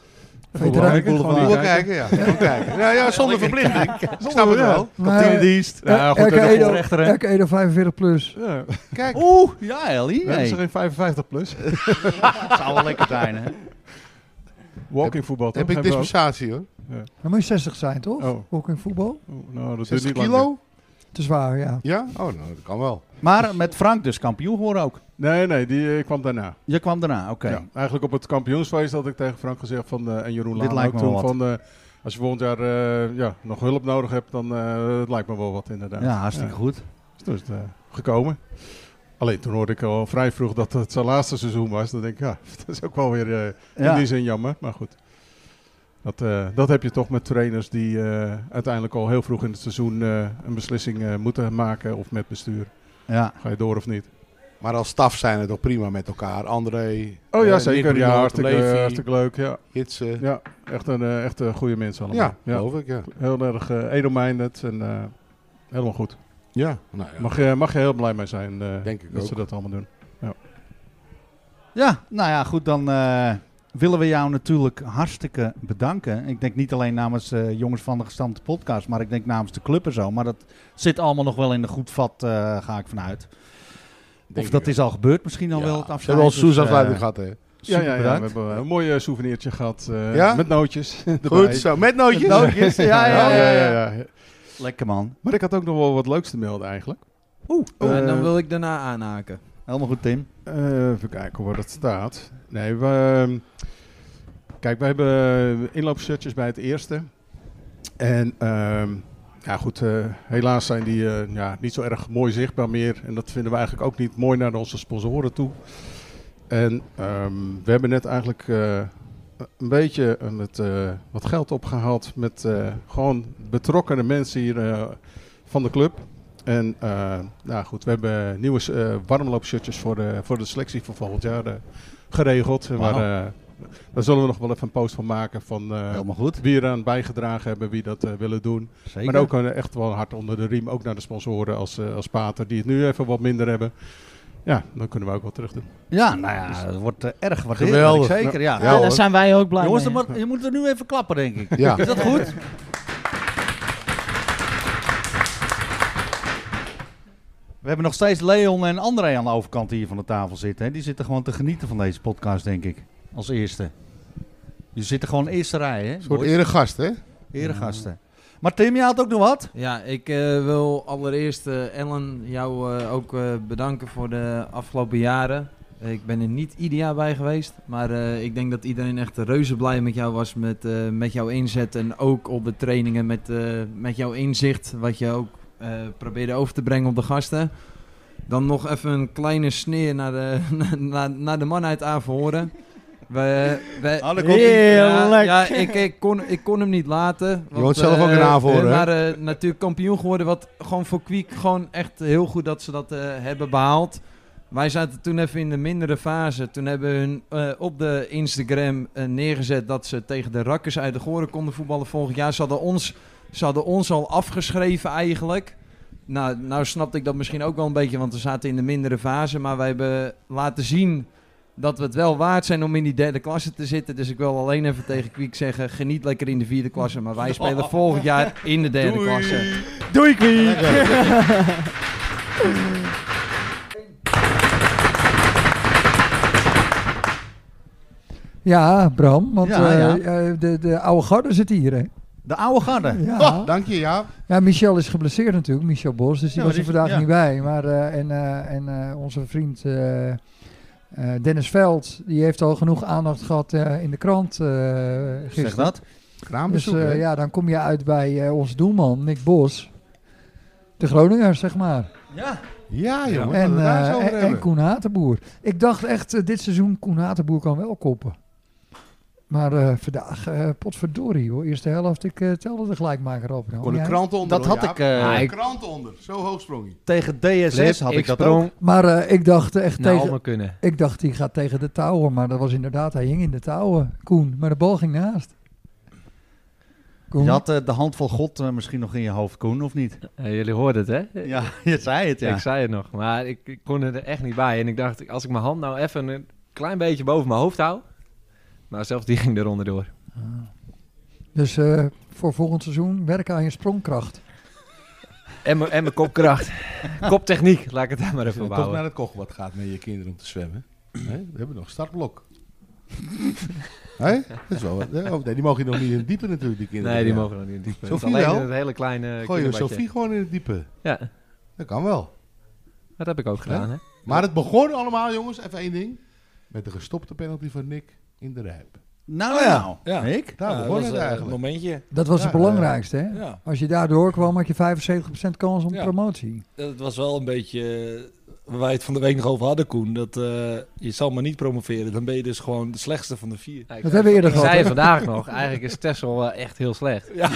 Veteraan. Boulevard. Gewoon kijken, ja. Gewoon kijken. Ja, ja, zonder verplichting. Ik snap het wel. Kantinedienst. Ja, goed, R K en de Edo, voorrechter, hè? R K Edo vijfenveertig plus. Ja. Kijk. Oeh, ja, Ellie. Nee, Nee. is er geen vijfenvijftig plus? Dat zou wel lekker zijn, hè? Walking voetbal. toch? Heb ik Hebben we ook? dispensatie, hoor. Dan moet je zestig zijn, toch? Oh. Ook in voetbal? Oh, nou, dat duurt zestig niet lang. kilo? Te zwaar, ja. Ja? Oh, nou, dat kan wel. Maar met Frank dus kampioen geworden ook. Nee, nee, die eh, kwam daarna. Je kwam daarna, oké. Ja, eigenlijk op het kampioensfeest had ik tegen Frank gezegd van, uh, en Jeroen Dit Laan lijkt ook me toen wel van, uh, als je volgend jaar uh, ja, nog hulp nodig hebt, dan uh, het lijkt me wel wat inderdaad. Ja, hartstikke Ja. goed. Dus toen is het uh, gekomen. Alleen toen hoorde ik al vrij vroeg dat het zijn laatste seizoen was. Dan denk ik, ja, dat is ook wel weer uh, Ja. in die zin jammer. Maar goed, dat, uh, dat heb je toch met trainers die uh, uiteindelijk al heel vroeg in het seizoen uh, een beslissing uh, moeten maken. Of met bestuur. Ja. Ga je door of niet? Maar als staf zijn het toch prima met elkaar. André, Oh ja, eh, zeker. Nick Ja, Bruno, hartstikke, Levi, hartstikke leuk. Ja, Hitze. ja echt een uh, echt, uh, goede mensen allemaal. Ja, geloof ik, ja. Heel erg uh, edelminded en uh, helemaal goed. Ja, nou ja. Mag je, mag je heel blij mee zijn uh, Denk ik dat ook. ze dat allemaal doen. Ja. Ja, nou ja, goed, dan uh, willen we jou natuurlijk hartstikke bedanken. Ik denk niet alleen namens uh, Jongens van de Gestampte podcast, maar ik denk namens de club en zo. Maar dat zit allemaal nog wel in een goed vat, uh, ga ik vanuit. Denk Of dat ik is al gebeurd misschien al Ja. wel, het Ze afscheid. hebben al een seizoensafsluiting Dus, uh, gehad, hè. Ja, super ja, ja, we bedankt. hebben een mooi uh, souvenirtje gehad uh, Ja? met nootjes. erbij. Goed zo, met nootjes. Met nootjes, ja, ja, ja, ja, ja. ja, ja. Lekker man. Maar ik had ook nog wel wat leuks te melden eigenlijk. Oeh, Uh, en dan wil ik daarna aanhaken. helemaal goed Tim. Uh, even kijken waar dat staat. Nee, we, um, kijk, we hebben inloopshirtjes bij het eerste. En um, ja goed, uh, helaas zijn die uh, ja, niet zo erg mooi zichtbaar meer. En dat vinden we eigenlijk ook niet mooi naar onze sponsoren toe. En um, we hebben net eigenlijk uh, een beetje uh, met, uh, wat geld opgehaald met uh, gewoon betrokkenen mensen hier uh, van de club. En uh, nou goed, we hebben nieuwe uh, warmloopshirtjes voor de, voor de selectie van volgend jaar uh, geregeld. En Wauw. waar, uh, daar zullen we nog wel even een post van maken van uh, Helemaal goed. wie eraan bijgedragen hebben, wie dat uh, willen doen. Zeker. Maar ook uh, echt wel hard onder de riem, ook naar de sponsoren als, uh, als Pater, die het nu even wat minder hebben. Ja, dan kunnen we ook wel terug doen. Ja, nou ja, dat wordt uh, erg gewaardeerd. Geweldig. weet ik Zeker, ja. Ja, Ja, hoor. daar zijn wij ook blij Jongens, mee. dan moet- je moet er nu even klappen, denk ik. Ja. Is dat goed? We hebben nog steeds Leon en André aan de overkant hier van de tafel zitten. Hè. Die zitten gewoon te genieten van deze podcast, denk ik. Als eerste. Die zitten gewoon eerste rij, hè? Een soort boys? eregast, hè? Eregasten. Maar Tim, je had ook nog wat? Ja, ik eh, wil allereerst eh, Ellen jou eh, ook eh, bedanken voor de afgelopen jaren. Eh, ik ben er niet ieder jaar bij geweest, maar eh, ik denk dat iedereen echt reuze blij met jou was met, eh, met jouw inzet en ook op de trainingen met, eh, met jouw inzicht, wat je ook eh, probeerde over te brengen op de gasten. Dan nog even een kleine sneer naar de, naar, naar de man uit Averhoorn. We, we, Oh, daar komt ie. ja, ja, ik, ik, kon, ik kon hem niet laten. Want, Je woont zelf ook in eh, Averhoorn, We hè? waren natuurlijk kampioen geworden. Wat gewoon voor Kwiek gewoon echt heel goed dat ze dat uh, hebben behaald. Wij zaten toen even in de mindere fase. Toen hebben we hun uh, op de Instagram uh, neergezet dat ze tegen de Rakkers uit de Goren konden voetballen volgend jaar. Ze hadden ons, ze hadden ons al afgeschreven eigenlijk. Nou, nou snapte ik dat misschien ook wel een beetje, want we zaten in de mindere fase. Maar wij hebben laten zien dat we het wel waard zijn om in die derde klasse te zitten. Dus ik wil alleen even tegen Kwiek zeggen, geniet lekker in de vierde klasse. Maar wij spelen volgend jaar in de derde Doei. klasse. Doei, Kwiek! Ja, Bram, want Ja, eh, ja. eh, de, de oude garde zit hier, hè? De oude garde. Ja. Oh, dank je, ja. Ja, Michel is geblesseerd natuurlijk, Michel Bos, dus die Ja, was er die- vandaag ja. niet bij. Maar, eh, en eh, en eh, onze vriend eh, eh, Dennis Veld, die heeft al genoeg aandacht gehad eh, in de krant uh, gisteren. Zeg dat. Dus Kraambezoek, eh, hè? ja, dan kom je uit bij eh, onze doelman, Nick Bos. De Groninger, zeg maar. Ja. Ja, jongen. En, En, daar eh, zo over en, en hebben. Koen Hatenboer. Ik dacht echt, eh, dit seizoen Koen Hatenboer kan wel koppen. Maar eh, vandaag, eh potverdorie hoor. Eerste helft, ik uh, telde de gelijkmaker op. Kon de krant onder, Dat hoor, had Jaap. ik eh, Ja, De ik- krant onder. Zo hoog sprong hij. tegen D S S had ik dat ook. sprong Maar eh, ik dacht echt naar tegen... allemaal kunnen. Ik dacht, die gaat tegen de touwen. Maar dat was inderdaad, hij hing in de touwen, Koen. Maar de bal ging naast. Koen? Je had eh, de hand van God eh, misschien nog in je hoofd, Koen, of niet? Ja, jullie hoorden het, hè? Ja, je zei het, ja. Ik zei het nog, maar ik, ik kon er echt niet bij. En ik dacht, als ik mijn hand nou even een klein beetje boven mijn hoofd hou... Nou, zelfs die ging er onderdoor. Dus uh, voor volgend seizoen werken aan je sprongkracht. En mijn en mijn kopkracht. Koptechniek, laat ik het daar maar even Als je bouwen. toch naar het kochbad gaat met je kinderen om te zwemmen. Hè? We hebben nog een startblok. Hé? Dat is wel wat. Oh, nee, die mogen je nog niet in het diepe natuurlijk, die kinderen. Nee, die Ja. mogen nog niet in het diepe. Sophie Alleen wel? in het hele kleine Gooi je kinderbadje. Sophie gewoon in het diepe. Ja, Dat kan wel. dat heb ik ook gedaan, hè? Maar het begon allemaal, jongens, even één ding. Met de gestopte penalty van Nick in de Rijp. Nou, Oh ja. nou. Ja. Ik? Daar Ja, begon dat het was, eh, eigenlijk. Een momentje. Dat was Ja, het belangrijkste, hè? Ja. Als je daardoor kwam, had je vijfenzeventig procent kans op Ja. promotie. Het was wel een beetje, eh, waar wij het van de week nog over hadden, Koen. Dat eh, je zal maar niet promoveren. Dan ben je dus gewoon de slechtste van de vier. Ja, ik- Dat hebben we eerder Ik gehad, zei hè? vandaag nog, eigenlijk is Texel wel echt heel slecht. Ja.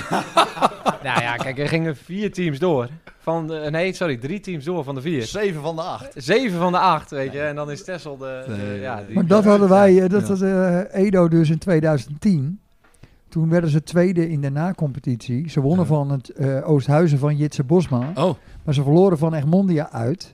Nou ja, kijk, er gingen vier teams door. Van de, nee, sorry, drie teams door van de vier. Zeven van de acht. Zeven van de acht, weet je. En dan is Texel de... de Nee, ja, nee. die- Maar dat hadden wij, eh, dat Ja. was eh, Edo dus in tweeduizend tien. Toen werden ze tweede in de na-competitie. Ze wonnen Ja. van het eh, Oosthuizen van Jitse Bosma. Oh, Maar ze verloren van Egmondia uit.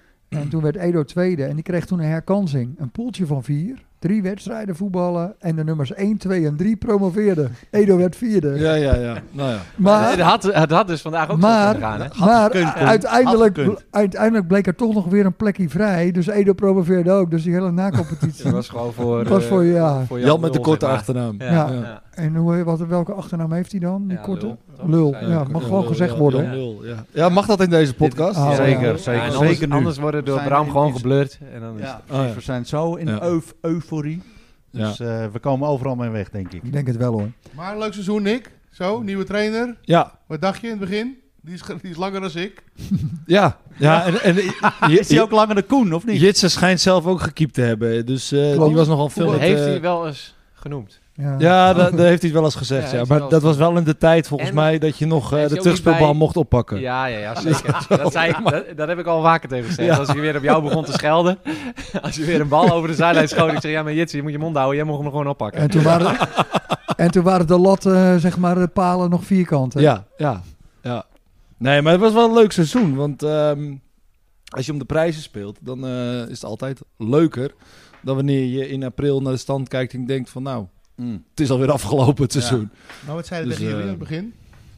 En toen werd Edo tweede. En die kreeg toen een herkansing. Een poeltje van vier. Drie wedstrijden voetballen. En de nummers één, twee en drie promoveerden. Edo werd vierde. ja, ja, ja. Nou ja. Maar, het, had, het had dus vandaag ook Maar- zo kunnen gaan, hè? maar gekund, Koen. uiteindelijk, Had gekund. uiteindelijk bleek er toch nog weer een plekje vrij. Dus Edo promoveerde ook. Dus die hele na-competitie. Het was gewoon voor... Het was eh, voor, ja. voor Jan met de Lul, korte zeg maar. achternaam. Ja, Ja. ja. En hoe, wat, welke achternaam heeft hij dan? Die Ja, korte? Lul, toch? Lul. Zei Ja, ook. mag Ja, gewoon Lul, gezegd ja, worden. Jan Lul, ja. Ja, mag dat in deze podcast? Ah, Zeker, ja. zeker. Ja, en anders, zeker nu. anders worden door Zijn Bram in- gewoon is- geblurred. En dan is Ja, Oh, ja. we zijn zo in Ja. euf- euforie. Dus eh, we komen overal mee weg, denk ik. Ik denk het wel hoor. Maar een leuk seizoen, Nick. Zo, nieuwe trainer. Ja, Wat dacht je in het begin? Die is, ge- die is langer dan ik. ja. ja en, en, je, Is hij ook langer dan Koen, of niet? Jitse schijnt zelf ook gekiept te hebben. Dus eh, Klopt. die was nogal veel... Dat met, heeft eh, hij wel eens genoemd. Ja. Ja, dat, dat heeft hij wel eens gezegd. Ja, Ja, heeft hij Maar wel dat was wel in de tijd volgens En- mij dat je nog eh, Heeft de hij ook niet terugspeelbal bij- mocht oppakken. Ja, ja, ja, zeker. Dat, zei ik, dat, dat heb ik al vaker tegen gezegd. Ja. Als hij weer op jou begon te schelden. Als je weer een bal over de zijlijn schoot. Ik zeg, ja, maar Jitse, je moet je mond houden. Jij mocht hem gewoon oppakken. En toen waren, en toen waren de lat, eh, zeg maar, de palen nog vierkant. hè? Ja, ja, ja. Nee, maar het was wel een leuk seizoen. Want ehm, als je om de prijzen speelt, dan eh, is het altijd leuker dan wanneer je in april naar de stand kijkt en denkt van nou, Mm. het is alweer afgelopen het seizoen. Nou, wat zei je Dus, tegen jullie in eh, het begin?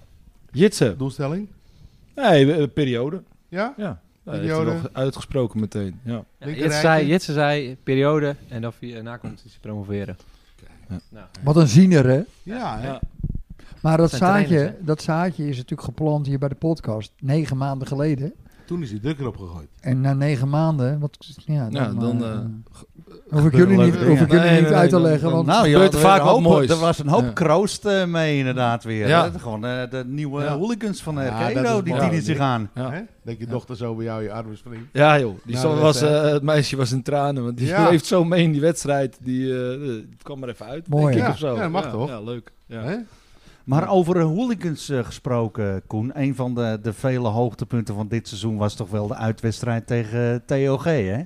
Jitse, Doelstelling? nee, eh, periode. Ja? Ja, dat heeft Periode. hij wel uitgesproken meteen. Ja. Ja, Linker Jitse, rijtje. zei, Jitse zei periode en dan via na competitie promoveren. Nou, Wat een ziener, hè? Ja, hè? Ja. Maar dat zijn trainers, zaadje, dat zaadje is natuurlijk geplant hier bij de podcast. Negen maanden geleden. Toen is hij druk erop gegooid. En na negen maanden, wat, ja, dan, Ja, dan, eh, eh, hoef ik jullie niet, leuke hoef ik dingen. jullie Nee, niet nee, uit te nee, dan- leggen. dan- Want Nou, je gebeurt had er weer vaak een wat hoop- moois. Er was een hoop Ja. kroost eh, mee inderdaad weer. Ja. hè. Gewoon eh, de nieuwe Ja. hooligans van Ja, R K dat Edo, is die mooi. dienen zich aan. Ja. Hè? Dat je dochter zo bij jou je arm springt. Ja joh, die Nou, zo- dat, was, eh, eh, het meisje was in tranen, want die Ja. heeft zo mee in die wedstrijd. Die eh, het kwam er even uit, Mooi, denk ik, ja. of zo. Ja, dat mag ja, toch? Ja, leuk. Ja. Hè? Maar over de hooligans eh, gesproken, Koen. Een van de, de vele hoogtepunten van dit seizoen was toch wel de uitwedstrijd tegen T O G, hè?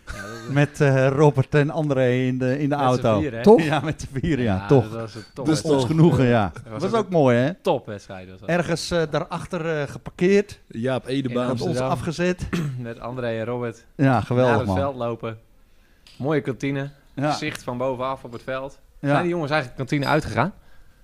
Met eh, Robert en André in de, in de met z'n auto. vier, hè? Toch? Ja, met de vieren, ja, Ja, toch. Dat was een top. Dus ons genoegen, ja. Dat Dat was was ook ook mooi, hè? topwedstrijd. Was dat. Ergens eh, daarachter eh, geparkeerd, Ja, op In Edebaan. op ons Amsterdam. afgezet. Met André en Robert Ja, naar geweldig, het man. veld lopen. Mooie kantine. Ja. Zicht van bovenaf op het veld. Ja. Zijn die jongens eigenlijk de kantine uitgegaan?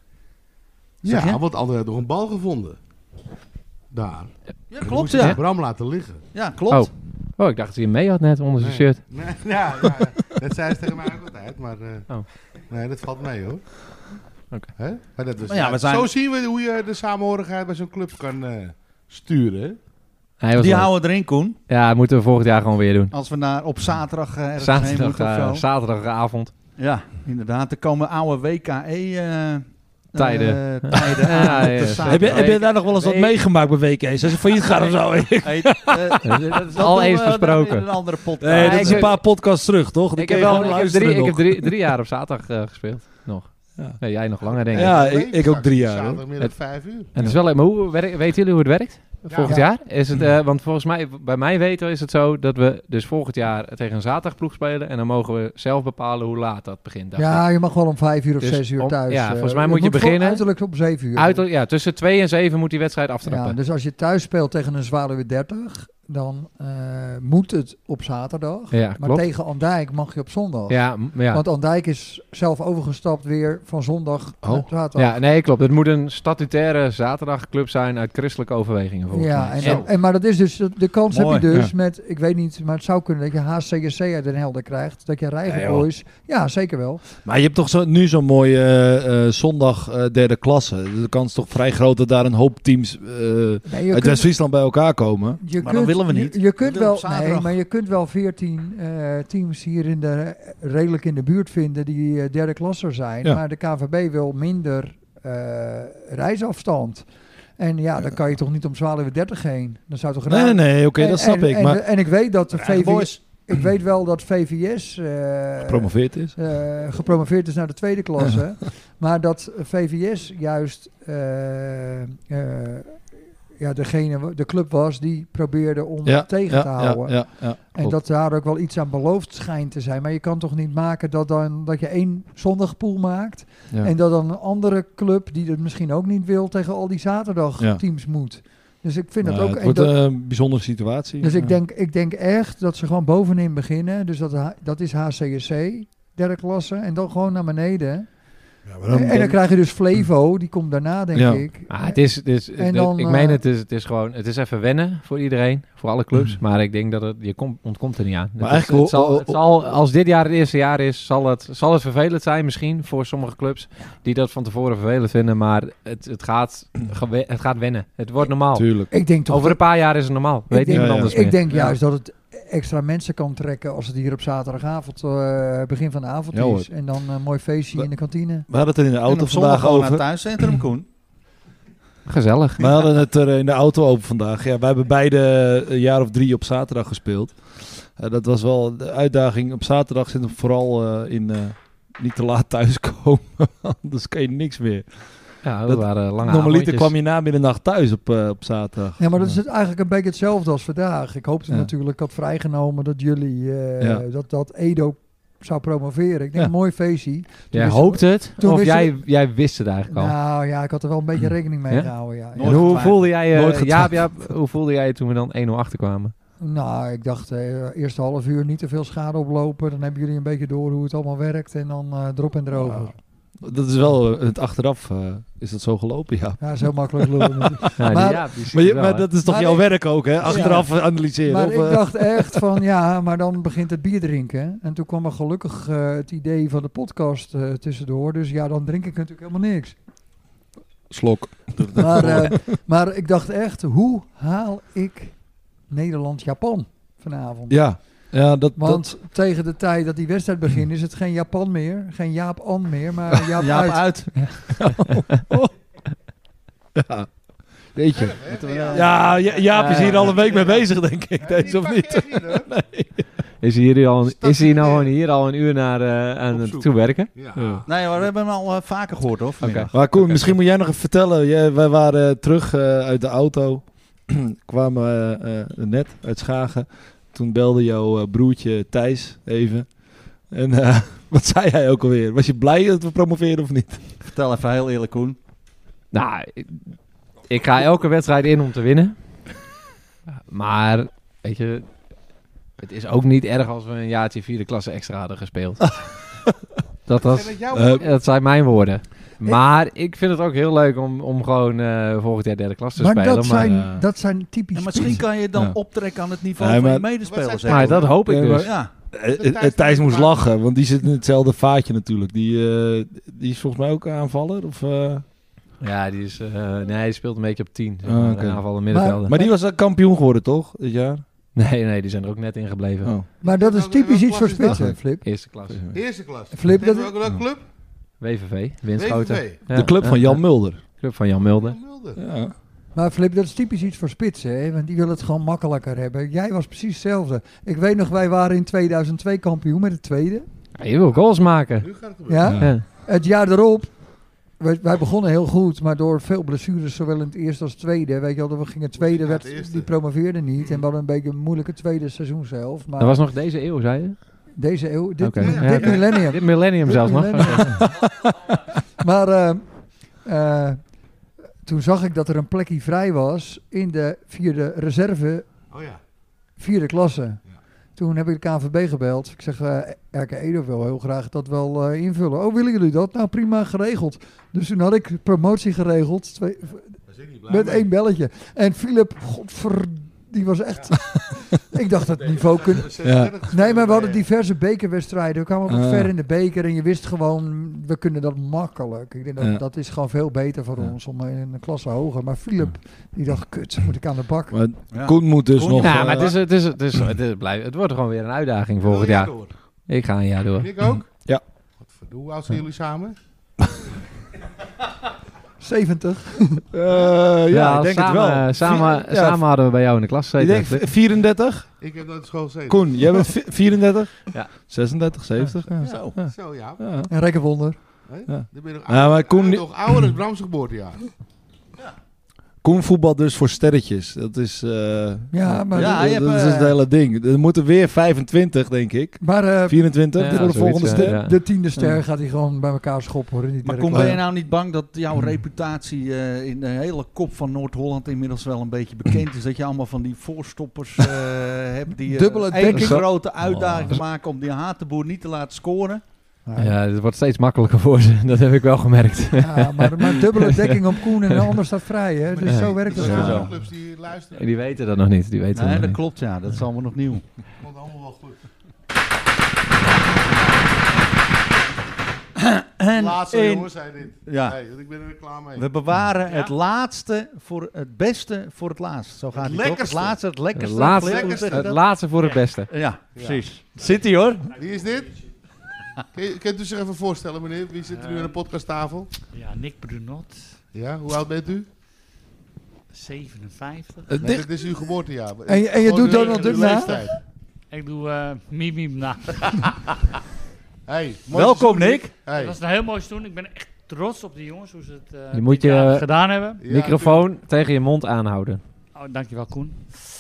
Zeg Ja, je? want André had nog een bal gevonden. Daar. Ja, Die klopt, moest hij ja. Bram laten liggen. Ja, klopt. Oh. Oh, ik dacht dat hij hem mee had net onder zijn Nee. shirt. Nee, ja, ja, ja. Dat zei ze tegen mij ook altijd, maar eh, Oh. nee, dat valt mee hoor. Oké. Hè? Maar dat was, Maar ja, ja, we zijn- Zo zien we hoe je de samenhorigheid bij zo'n club kan eh, sturen. Hè? Hij was Die wel- houden erin, Koen. Ja, dat moeten we volgend jaar gewoon weer doen. Als we naar, op zaterdag eh, ergens heen Zaterdag, moeten of eh, zo. zaterdagavond. Ja, inderdaad. Er komen oude W K E eh, Tijden. eh, tijden Ja, aan op ja, de ja. zaterdag. Heb je, heb je daar nog wel eens wat Nee. meegemaakt bij W K? Als je failliet gaat of zo? Hey, eh, Dat is dat al doen eens we dan besproken. in een andere podcast. Nee, Ja, dat ik is een heb- paar podcasts terug, toch? Dan Ik kun heb, je wel, gewoon ik heb, luisteren drie, ik nog. heb drie, drie jaar op zaterdag eh, gespeeld. Nog. Ja. Nee, jij nog langer, denk ik. Ja, Nee, ik, ik ook straks drie jaar. hoor. Zaterdagmiddag Het- vijf uur. En het is wel leuk. Maar hoe werkt, weten jullie hoe het werkt? Volgend Ja. jaar? Is het, eh, want volgens mij, bij mij weten is het zo dat we dus volgend jaar tegen een zaterdagploeg spelen. En dan mogen we zelf bepalen hoe laat dat begint. dacht Ja, je mag wel om vijf uur of Dus zes uur om- thuis. ja, eh, volgens mij het moet je voor- beginnen- Uiterlijk op zeven uur. ik. Uit, ja, tussen twee en zeven moet die wedstrijd aftrappen. Ja, dus als je thuis speelt tegen een Zwaluwe dertig, dan uh, moet het op zaterdag. Ja, maar klopt. tegen Andijk mag je op zondag. Ja, m- ja. Want Andijk is zelf overgestapt weer van zondag Oh. naar zaterdag. Ja, nee, klopt. Het moet een statutaire zaterdagclub zijn uit christelijke overwegingen volgens Ja, mij. en, Zo. dan, en, maar dat is dus, de, de kans Mooi, heb je dus ja. met, ik weet niet, maar het zou kunnen dat je H C S C uit Den Helder krijgt. Dat je Ja, Rijgen joh. Boys, ja zeker wel. Maar je hebt toch zo, nu zo'n mooie uh, uh, zondag uh, derde klasse. De kans is toch vrij groot dat daar een hoop teams uh, Nee, je uit kunt- West-Friesland bij elkaar komen. Je maar dat willen we niet. Je, je kunt We willen wel, op zaterdag. nee, maar je kunt wel veertien uh, teams hier in de, redelijk in de buurt vinden die uh, derde klasser zijn. Ja. Maar de K V B wil minder uh, reisafstand. En ja, dan kan je toch niet om twaalf uur dertig heen. Dan zou toch Nee, raar- nee, oké, En- dat snap en, ik. En, Maar en ik weet dat de Rijgen V V S... Boys Ik weet wel dat V V S uh, gepromoveerd is. uh, gepromoveerd is naar de tweede klasse. Maar dat V V S juist uh, uh, ja, degene, de club was die probeerde om Ja, tegen ja, te houden. ja, ja, ja, en klopt. dat daar ook wel iets aan beloofd schijnt te zijn. Maar je kan toch niet maken dat, dan, dat je één zondagpool maakt. Ja. En dat dan een andere club die het misschien ook niet wil tegen al die zaterdagteams Ja. moet. Dus ik vind Nou, dat ook... het en wordt dat- een bijzondere situatie. dus ik Ja. denk, ik denk echt dat ze gewoon bovenin beginnen. Dus dat, H- dat is H C S C, derde klasse. En dan gewoon naar beneden. Ja, maar dan- en, en dan dan- krijg je dus Flevo, die komt daarna, denk Ja. ik. Ah, het is, het is, En het- dan, ik eh, meen het, is, het is gewoon, het is even wennen voor iedereen, voor alle clubs. Maar ik denk dat het, je komt ontkomt er niet aan. Het, is- eigenlijk het, zal, ho- het zal, als dit jaar het eerste jaar is, zal het, zal het vervelend zijn misschien voor sommige clubs die dat van tevoren vervelend vinden. Maar het, het, gaat, gewe- het gaat wennen. Het wordt normaal. Tuurlijk. Ik denk toch Over een dat- paar jaar is het normaal. Weet ik denk, niemand anders ik meer. denk Ja. juist dat het extra mensen kan trekken als het hier op zaterdagavond, uh, begin van de avond Ja, hoor. is. En dan een mooi feestje in de kantine. We hadden het er in de En auto op zondag vandaag gewoon naar over. het thuiscentrum, Koen. Gezellig. We hadden het er in de auto over vandaag. Ja, wij hebben beide een jaar of drie op zaterdag gespeeld. Uh, dat was wel de uitdaging. Op zaterdag zit hem vooral uh, in uh, niet te laat thuiskomen. Anders kan je niks meer. Ja, dat, Dat- waren lange Normaliter avondjes. kwam je na middernacht thuis op, uh, op zaterdag. Ja, maar dat is het eigenlijk een beetje hetzelfde als vandaag. Ik hoopte Ja. natuurlijk, ik had vrijgenomen dat jullie, uh, Ja. dat, dat Edo zou promoveren. Ik denk, Ja. een mooi feestje. Toen Jij wist- hoopt het? toen Of wist jij, je- jij wist het eigenlijk al? Nou ja, ik had er wel een beetje rekening mee Ja? gehouden. Ja. En hoe getwijfeld. voelde jij je, Nooit Jaap, getwijfeld. Jaap, hoe voelde jij je toen we dan één nul achterkwamen? Nou, ik dacht, eh, eerste half uur niet te veel schade oplopen. Dan hebben jullie een beetje door hoe het allemaal werkt. En dan uh, erop en erover. Wow. Dat is wel uh, het achteraf. Uh, is dat zo gelopen? Ja. Ja, zo makkelijk lullen. Ja, die Maar- Jaap, die ziet Maar, je, het wel, maar hè? dat is toch Maar jouw ik- werk ook, hè? Achteraf analyseren. Maar of, ik uh, dacht echt van, ja, maar dan begint het bier drinken. En toen kwam er gelukkig uh, het idee van de podcast uh, tussendoor. Dus ja, dan drink ik natuurlijk helemaal niks. Slok. Maar, uh, maar ik dacht echt, hoe haal ik Nederland-Japan vanavond? Ja, ja dat, Want tegen de tijd dat die wedstrijd begint is het geen Japan meer. Geen Jaap-an meer, maar Jaap, Jaap uit. uit. dat ja. Weet je. Ja. Ja, Ja, Jaap is Ja, hier ja. al een week mee bezig, denk ik. Deze of niet? Nee. Is hij hier al, een- is hij nou gewoon hier al een uur naar uh, aan het toewerken? Ja. Ja. Nee, maar we hebben hem al uh, vaker gehoord, hoor. vanmiddag. Maar Koen, misschien moet jij nog even vertellen. Jij, wij waren terug uh, uit de auto. Kwamen uh, uh, net uit Schagen. Toen belde jouw uh, broertje Thijs even. En uh, wat zei hij ook alweer? Was je blij dat we promoveerden of niet? Vertel even heel eerlijk, Koen. Nou, ik, ik ga elke wedstrijd in om te winnen. Maar, weet je, het is ook niet erg als we een jaartje vierde klasse extra hadden gespeeld. dat, was, Uh, dat zijn mijn woorden. Maar ik vind het ook heel leuk om, om gewoon uh, volgend jaar derde klas te Maar spelen. dat zijn, uh, dat zijn typisch... En misschien kan je dan Ja. optrekken aan het niveau Nee, van maar- je medespelers. hè, maar Koen? dat hoop ik Ja, dus. maar- Ja. Uh, uh, Thijs moest lachen, want die zit in hetzelfde vaatje natuurlijk. Die, uh, die is volgens mij ook aanvaller. Of, uh... Ja, die, is, uh, nee, die speelt een beetje op tien. Zeg Ah, maar, oké. de aanvallen middenvelden. Maar die was uh, kampioen geworden, toch? Dit jaar? Nee, nee, die zijn er ook net in gebleven. Oh. Maar dat is typisch iets voor spitsen, Flip. Eerste klas. Eerste klas. Flip, dat- Welke welke club? W V V, Winschoten. W V V. Ja, De club van ja, Jan ja. Mulder. Club van Jan Mulder. Mulder. Ja. Maar Flip, dat is typisch iets voor spitsen, hè? Want die willen het gewoon makkelijker hebben. Jij was precies hetzelfde. Ik weet nog, wij waren in tweeduizend twee kampioen met het tweede. Ja, je wil goals maken. Nu gaat het gebeuren. Ja? Ja. Het jaar erop, wij, wij begonnen heel goed, maar door veel blessures, zowel in het eerste als het tweede. Weet je wel, we gingen tweede, Ja, het werd, eerste. die promoveerde niet. En we hadden een beetje een moeilijke tweede seizoenshelft. Maar Dat was nog deze eeuw, zei je? deze eeuw, dit, Oké. dit Ja, ja. millennium. Dit millennium Dit zelfs nog. millennium. Maar eh, eh, toen zag ik dat er een plekje vrij was in de vierde reserve Oh ja. vierde klasse. Toen heb ik de K N V B gebeld. Ik zeg, uh, R K Edo wil heel graag dat wel uh, invullen. Oh, willen jullie dat? Nou, prima, geregeld. Dus toen had ik promotie geregeld. Twee, met mee. één belletje. En Philip, godver... Die was echt... Ja. Ik dacht dat het niveau... Kun... Ja. Nee, maar we hadden diverse bekerwedstrijden. We kwamen ook uh. ver in de beker. En je wist gewoon, we kunnen dat makkelijk. Ik denk dat, ja. dat is gewoon veel beter voor ja. ons. Om in een klasse hoger. Maar Philip, die dacht, kut, moet ik aan de bak. Maar ja. Koen moet dus Koen, nog... Ja, maar het, is, het, is, het, is, het, is, blijf, het wordt gewoon weer een uitdaging volgend jaar. Door. Ik ga een jaar door. Ik ook? Ja. Hoe oud zijn jullie samen? zeventig. Uh, ja, ja, ik denk samen, het wel. Samen, Vier, samen ja, hadden we bij jou in de klas gezeten. Ik denk vierendertig. Ik heb nooit school gezeten. Koen, jij bent vierendertig? Ja. zesendertig, zeventig. Ja. Ja. Zo, ja. Zo, ja. ja. Een rekkenwonder. Nee? Ja. Dan ben je nog ouder, ja, maar Koen... nog ouder dan Bram's geboortejaar. Ja. Koen voetbal dus voor sterretjes. Dat is, uh, ja, maar ja, dat, dat is het hele ding. Er moeten weer vijfentwintig, denk ik. Maar, uh, vierentwintig ja, voor de volgende ja, ster. Ja. De tiende ster ja. gaat hij gewoon bij elkaar schoppen. Hoor. Niet maar Koen, ben je nou niet bang dat jouw reputatie uh, in de hele kop van Noord-Holland inmiddels wel een beetje bekend is? Dat je allemaal van die voorstoppers uh, hebt die dubbele uh, een grote uitdaging oh. maken om die Hatenboer niet te laten scoren? Ja, ja, het wordt steeds makkelijker voor ze. Dat heb ik wel gemerkt. Ja, maar, maar dubbele dekking op Koen en de ander staat vrij. Hè? Dus ja. zo werkt dat. Ja. Ja. Clubs die luisteren. Ja, die weten dat nog niet. Die weten nee, dat dat niet. klopt. Ja, dat is allemaal nog nieuw. Komt allemaal wel goed. En laatste in, jongens, zei dit. Ja. Nee, ik ben er klaar mee. We bewaren ja? het laatste voor het beste voor het laatst. Zo gaat het, het lekkerste. Het laatste, het lekkerste. Het laatste, het lekkerste. het laatste voor het beste. Ja, ja. Precies. Ja. Zit hij hoor. Wie is dit? Kun je, kunt u zich even voorstellen, meneer? Wie zit er nu aan de podcasttafel? Ja, Nick Brunot. Ja, hoe oud bent u? zevenenvijftig. Nee, dit is uw geboortejaar. En je, en je doet dan natuurlijk na? Ik doe uh, mimim na. Hey, welkom Nick. Hey. Dat was een heel mooi seizoen. Ik ben echt trots op die jongens, hoe ze het uh, je moet je gedaan hebben. Ja, microfoon ja, tegen je mond aanhouden. Oh, dankjewel Koen.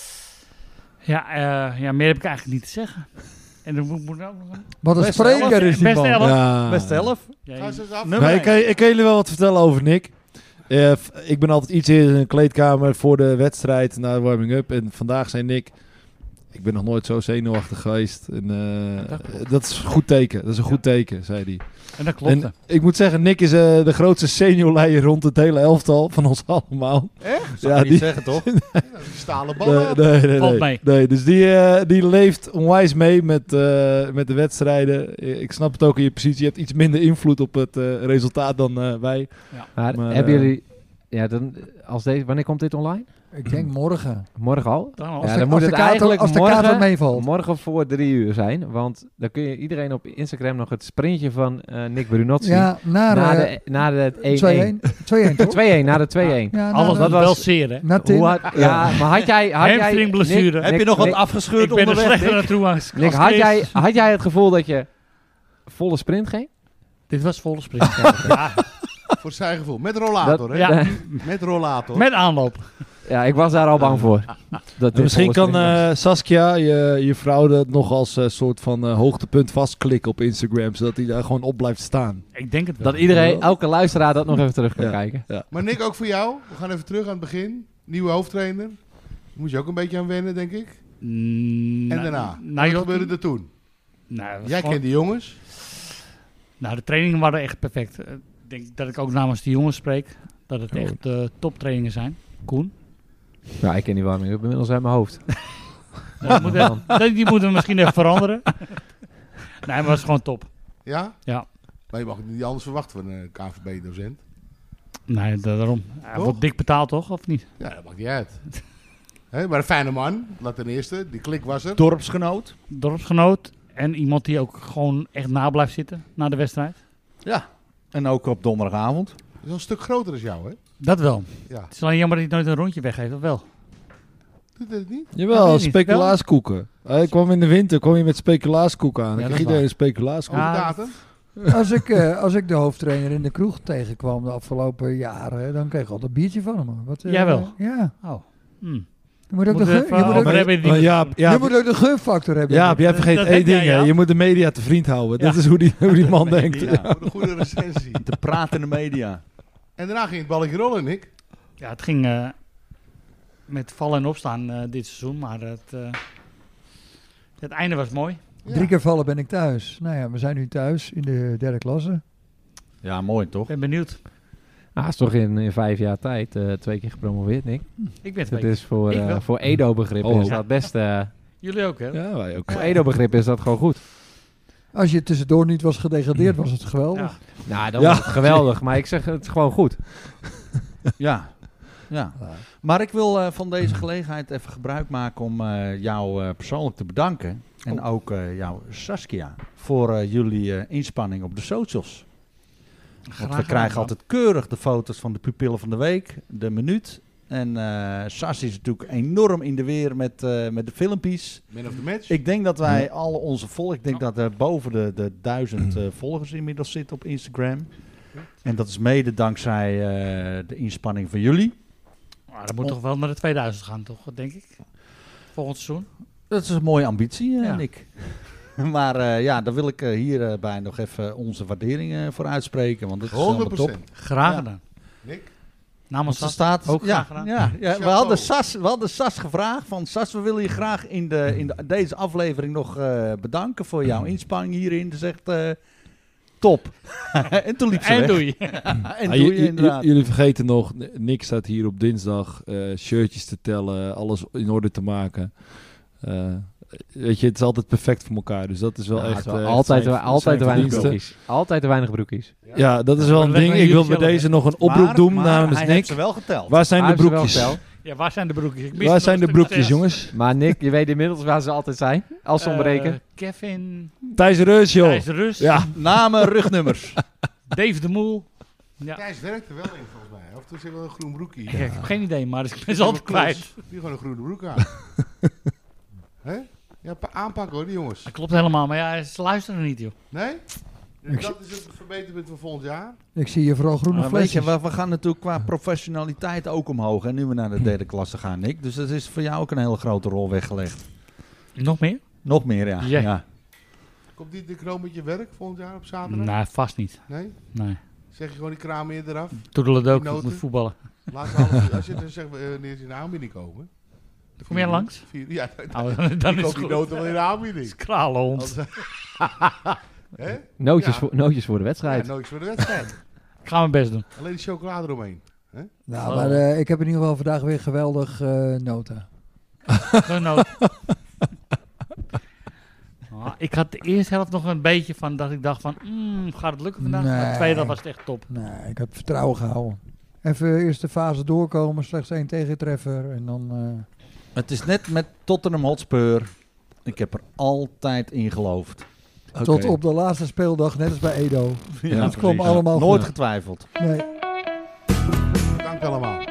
Ja, uh, ja, meer heb ik eigenlijk niet te zeggen. En dan moet, moet ook nog een... Wat een spreker is die best man. elf. Ja. Best elf. Ja, Ga ze eens af. Nee, ik, kan, ik kan jullie wel wat vertellen over Nick. Uh, f- ik ben altijd iets eerder in een kleedkamer voor de wedstrijd na de warming-up. En vandaag zei Nick, ik ben nog nooit zo zenuwachtig geweest. En, uh, dat, dat is een goed teken. Dat is een goed teken, zei hij. En dat klopt. En ik moet zeggen, Nick is uh, de grootste seniorleier rond het hele elftal van ons allemaal. Echt? Zou ja, je niet die zeggen, toch? Die stalen ballen. Nee, nee, nee, Valt nee. mee. nee dus die, uh, die leeft onwijs mee met, uh, met de wedstrijden. Ik snap het ook in je positie. Je hebt iets minder invloed op het uh, resultaat dan uh, wij. Ja. Maar, maar hebben uh, jullie... Ja, dan, als deze, wanneer komt dit online? Ik denk morgen. Morgen al? Dan al. Ja, Als de- dan als moet de het kaart- eigenlijk als de morgen, kaart wat meevalt. morgen voor drie uur zijn. Want dan kun je iedereen op Instagram nog het sprintje van uh, Nick Brunot zien. Ja, naar, na, uh, de, na de één-één. twee-één. twee-één, toch? twee-één, na de twee-één. Ja, Alles na- dat was- wel zeer, hè? na Tim. Hoe had, ja, maar had jij... Had jij Hamstringblessure. Nick- Heb je Nick- nog wat Nick- afgescheurd Ik ben er onderweg? slechter Nick? naartoe aan. als Nick, had Chris. jij, had jij het gevoel dat je volle sprint ging? Dit was volle sprint. ja. Voor zijn gevoel. Met rollator, Dat- hè? Ja. Met rollator. Met aanloop. Ja, ik was daar al bang voor. Dat dit misschien volle kan sprint was. uh, Saskia, je, je vrouw, dat nog als uh, soort van uh, hoogtepunt vastklikken op Instagram. Zodat hij daar gewoon op blijft staan. Ik denk het wel. Dat iedereen, elke luisteraar dat nog even terug kan Ja. kijken. Ja. Maar Nick, ook voor jou. We gaan even terug aan het begin. Nieuwe hoofdtrainer. Daar moet je ook een beetje aan wennen, denk ik. Mm, En daarna. Nou, Wat joh, gebeurde er toen? nou, dat was Jij gewoon- kent die jongens. Nou, de trainingen waren echt perfect. Ik denk dat ik ook namens de jongens spreek. Dat het Oh. echt uh, toptrainingen zijn. Koen. Ja, ik ken die warming up inmiddels uit mijn hoofd. Dat moet even- dat- die moeten we misschien even veranderen. Nee, maar het was gewoon top. Ja? Ja. Maar je mag het niet anders verwachten van een K N V B-docent. Nee, da- daarom. Hij Toch? wordt dik betaald, toch? Of niet? Ja, dat maakt niet uit. Hè, maar een fijne man. Laat ten eerste. Die klik was er. Dorpsgenoot. Dorpsgenoot. En iemand die ook gewoon echt na blijft zitten na de wedstrijd. Ja. En ook op donderdagavond. Dat is wel een stuk groter dan jou, hè? Dat wel. Ja. Het is alleen jammer dat hij nooit een rondje weggeeft, of wel? Doet dat het niet? Ja, weet Jawel, ik niet. speculaaskoeken. Hij kwam in de winter kwam je met speculaaskoeken aan. Dan Ja, kreeg dat is iedereen een waar. speculaaskoek. Over Ja. datum? Als ik, uh, als ik de hoofdtrainer in de kroeg tegenkwam de afgelopen jaren, dan kreeg ik altijd een biertje van hem. Wat, uh, Jawel. Ja. Oh. Hm. Je moet ook, Moet de, even gun, je moet ook, over hebben die- Maar Jaap, je Jaap, moet ook de gunfactor hebben. Jaap, jij vergeet Dat één heb jij, ding. hè. Jaap. Je moet de media te vriend houden. Dat Ja. is hoe die, hoe die man denkt. Ja. Voor de goede recensie. De pratende media. En daarna ging het balletje rollen, Nick. Ja, het ging uh, met vallen en opstaan uh, dit seizoen, maar het, uh, Het einde was mooi. Ja. Drie keer vallen ben ik thuis. Nou ja, we zijn nu thuis in de derde klasse. Ja, mooi toch? Ik ben benieuwd. Ah, is toch in, in vijf jaar tijd uh, twee keer gepromoveerd, Nick? Ik ben twee Dat is voor, uh, voor Edo-begrip Oh, is ja. dat best... Uh, Jullie ook, hè? Ja, wij ook. voor Edo-begrip is dat gewoon goed. Als je tussendoor niet was gedegradeerd, was het geweldig. Ja. Nou, dan Ja. was het geweldig, maar ik zeg het is gewoon goed. Ja. Ja. Maar ik wil uh, van deze gelegenheid even gebruik maken om uh, jou uh, persoonlijk te bedanken. En Oh. ook uh, jou, Saskia, voor uh, jullie uh, inspanning op de socials. Want we krijgen altijd keurig de foto's van de pupillen van de week, de minuut. En uh, Sas is natuurlijk enorm in de weer met, uh, met de filmpjes. Man of the match. Ik denk dat wij alle onze volgers, ik denk dat er boven de, de duizend uh, volgers inmiddels zitten op Instagram. En dat is mede dankzij uh, de inspanning van jullie. Maar dat moet toch wel naar de tweeduizend gaan, toch? Denk ik. Volgend seizoen. Dat is een mooie ambitie, uh, Ja. Nick. Maar uh, ja, daar wil ik uh, hierbij uh, nog even onze waardering uh, voor uitspreken. Want dat is helemaal honderd top. procent. Graag Ja. gedaan. Nick? Namens Want er Sas staat, ook ja, graag gedaan. ja, ja, we, Chapeau. hadden Sas, we hadden Sas gevraagd van Sas, we willen je graag in, de, in de, deze aflevering nog uh, bedanken voor jouw inspanning hierin. Ze zegt uh, top. En toen liep ze En weg. doei. en Ah, doe j- je j- inderdaad. jullie vergeten nog, Nick staat hier op dinsdag uh, shirtjes te tellen, alles in orde te maken. Uh, weet je, het is altijd perfect voor elkaar, dus dat is wel Ja, echt... het is wel uh, altijd, zijn- te, altijd zijn te weinig verdiensten. broekies. Altijd te weinig broekies. Ja, dat is wel een Maar ding. leg Ik maar wil jullie met zelf, deze nog een oproep Maar- doen maar namens hij Nick. heeft ze wel geteld. Waar zijn Hij de heeft ze wel broekjes? geteld. Ja, waar zijn de broekjes? Ik mis Waar nog zijn een de stuk broekjes, test. jongens? Maar Nick, je weet inmiddels waar ze altijd zijn. Als ze ontbreken. Eh, Kevin, Thijs Reus, joh. Thijs Rus, Ja. Namen, rugnummers. Dave de Moel. Ja. Thijs werkt er wel in volgens mij. Of toen zit wel een groen broekje. Ik heb geen idee, maar ik ben ze altijd kwijt. Die gewoon een groene broek aan. Hè? Ja, pa- aanpakken hoor, die jongens. Dat klopt helemaal, maar ja, ze luisteren niet, joh. Nee? Ik Dat is het verbeterpunt van volgend jaar. Ik zie hier vooral groene Maar weet je, flesjes. we, we gaan natuurlijk qua professionaliteit ook omhoog. En nu we naar de derde klasse gaan, Nick. Dus dat is voor jou ook een hele grote rol weggelegd. Nog meer? Nog meer, ja. Ja. ja. Komt die de kroon met je werk volgend jaar op zaterdag? Nee, vast niet. Nee? Nee. Zeg je gewoon die kraam meer eraf? Toedelen ook, Die ik noten? moet voetballen. Laatste half uur, als je dan zegt uh, wanneer ze in de aanbieding komen. Kom jij langs? Vier, ja, Oh, dan, dan ik is koop het die goed. noten wel in de aanbieding. Kralehond. Anders- Hè? Nootjes, Ja. voor, nootjes voor de Ja, wedstrijd. nooit voor de wedstrijd. Ik ga mijn best doen. Alleen die chocolade eromheen. Nou, maar eh, ik heb in ieder geval vandaag weer geweldig eh nota. Een noot. Ah, ik had de eerste helft nog een beetje van dat ik dacht van, mm, gaat het lukken vandaag? Maar de Nee. tweede helft was het echt top. Nee, ik heb vertrouwen gehouden. Even eerst de fase doorkomen, slechts één tegentreffer en dan... eh, Het is net met Tottenham Hotspur. Ik heb er altijd in geloofd. Tot Oké. op de laatste speeldag, net als bij Edo. Ja, het kwam precies. allemaal Nooit goed. getwijfeld. Nee. Dank allemaal.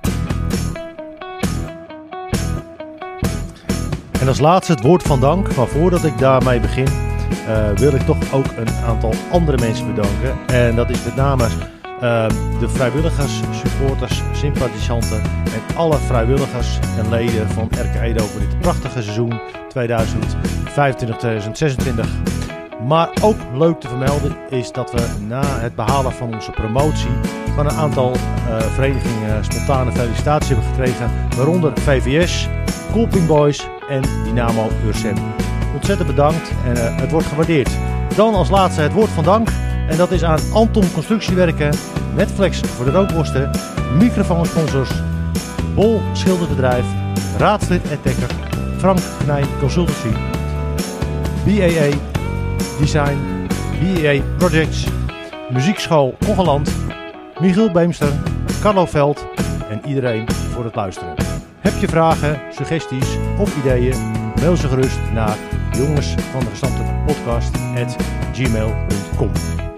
En als laatste het woord van dank. Maar voordat ik daarmee begin, uh, wil ik toch ook een aantal andere mensen bedanken. En dat is met name uh, de vrijwilligers, supporters, sympathisanten en alle vrijwilligers en leden van R K Edo voor dit prachtige seizoen tweeduizend vijfentwintig tweeduizend zesentwintig. Maar ook leuk te vermelden is dat we na het behalen van onze promotie van een aantal uh, verenigingen spontane felicitaties hebben gekregen. Waaronder V V S, Coolping Boys en Dynamo Ursem. Ontzettend bedankt en uh, het wordt gewaardeerd. Dan als laatste het woord van dank. En dat is aan Anton Constructiewerken, Netflix voor de rookworsten, microfoonsponsors, Bol Schilderbedrijf, Raadslid Ettekker, Frank Knijn Consultancy, B A A Design, B A A Projects, Muziekschool Ongeland, Michiel Beemster, Carlo Veld en iedereen voor het luisteren. Heb je vragen, suggesties of ideeën? Mail ze gerust naar jongens van de gestampte podcast at gmail punt com.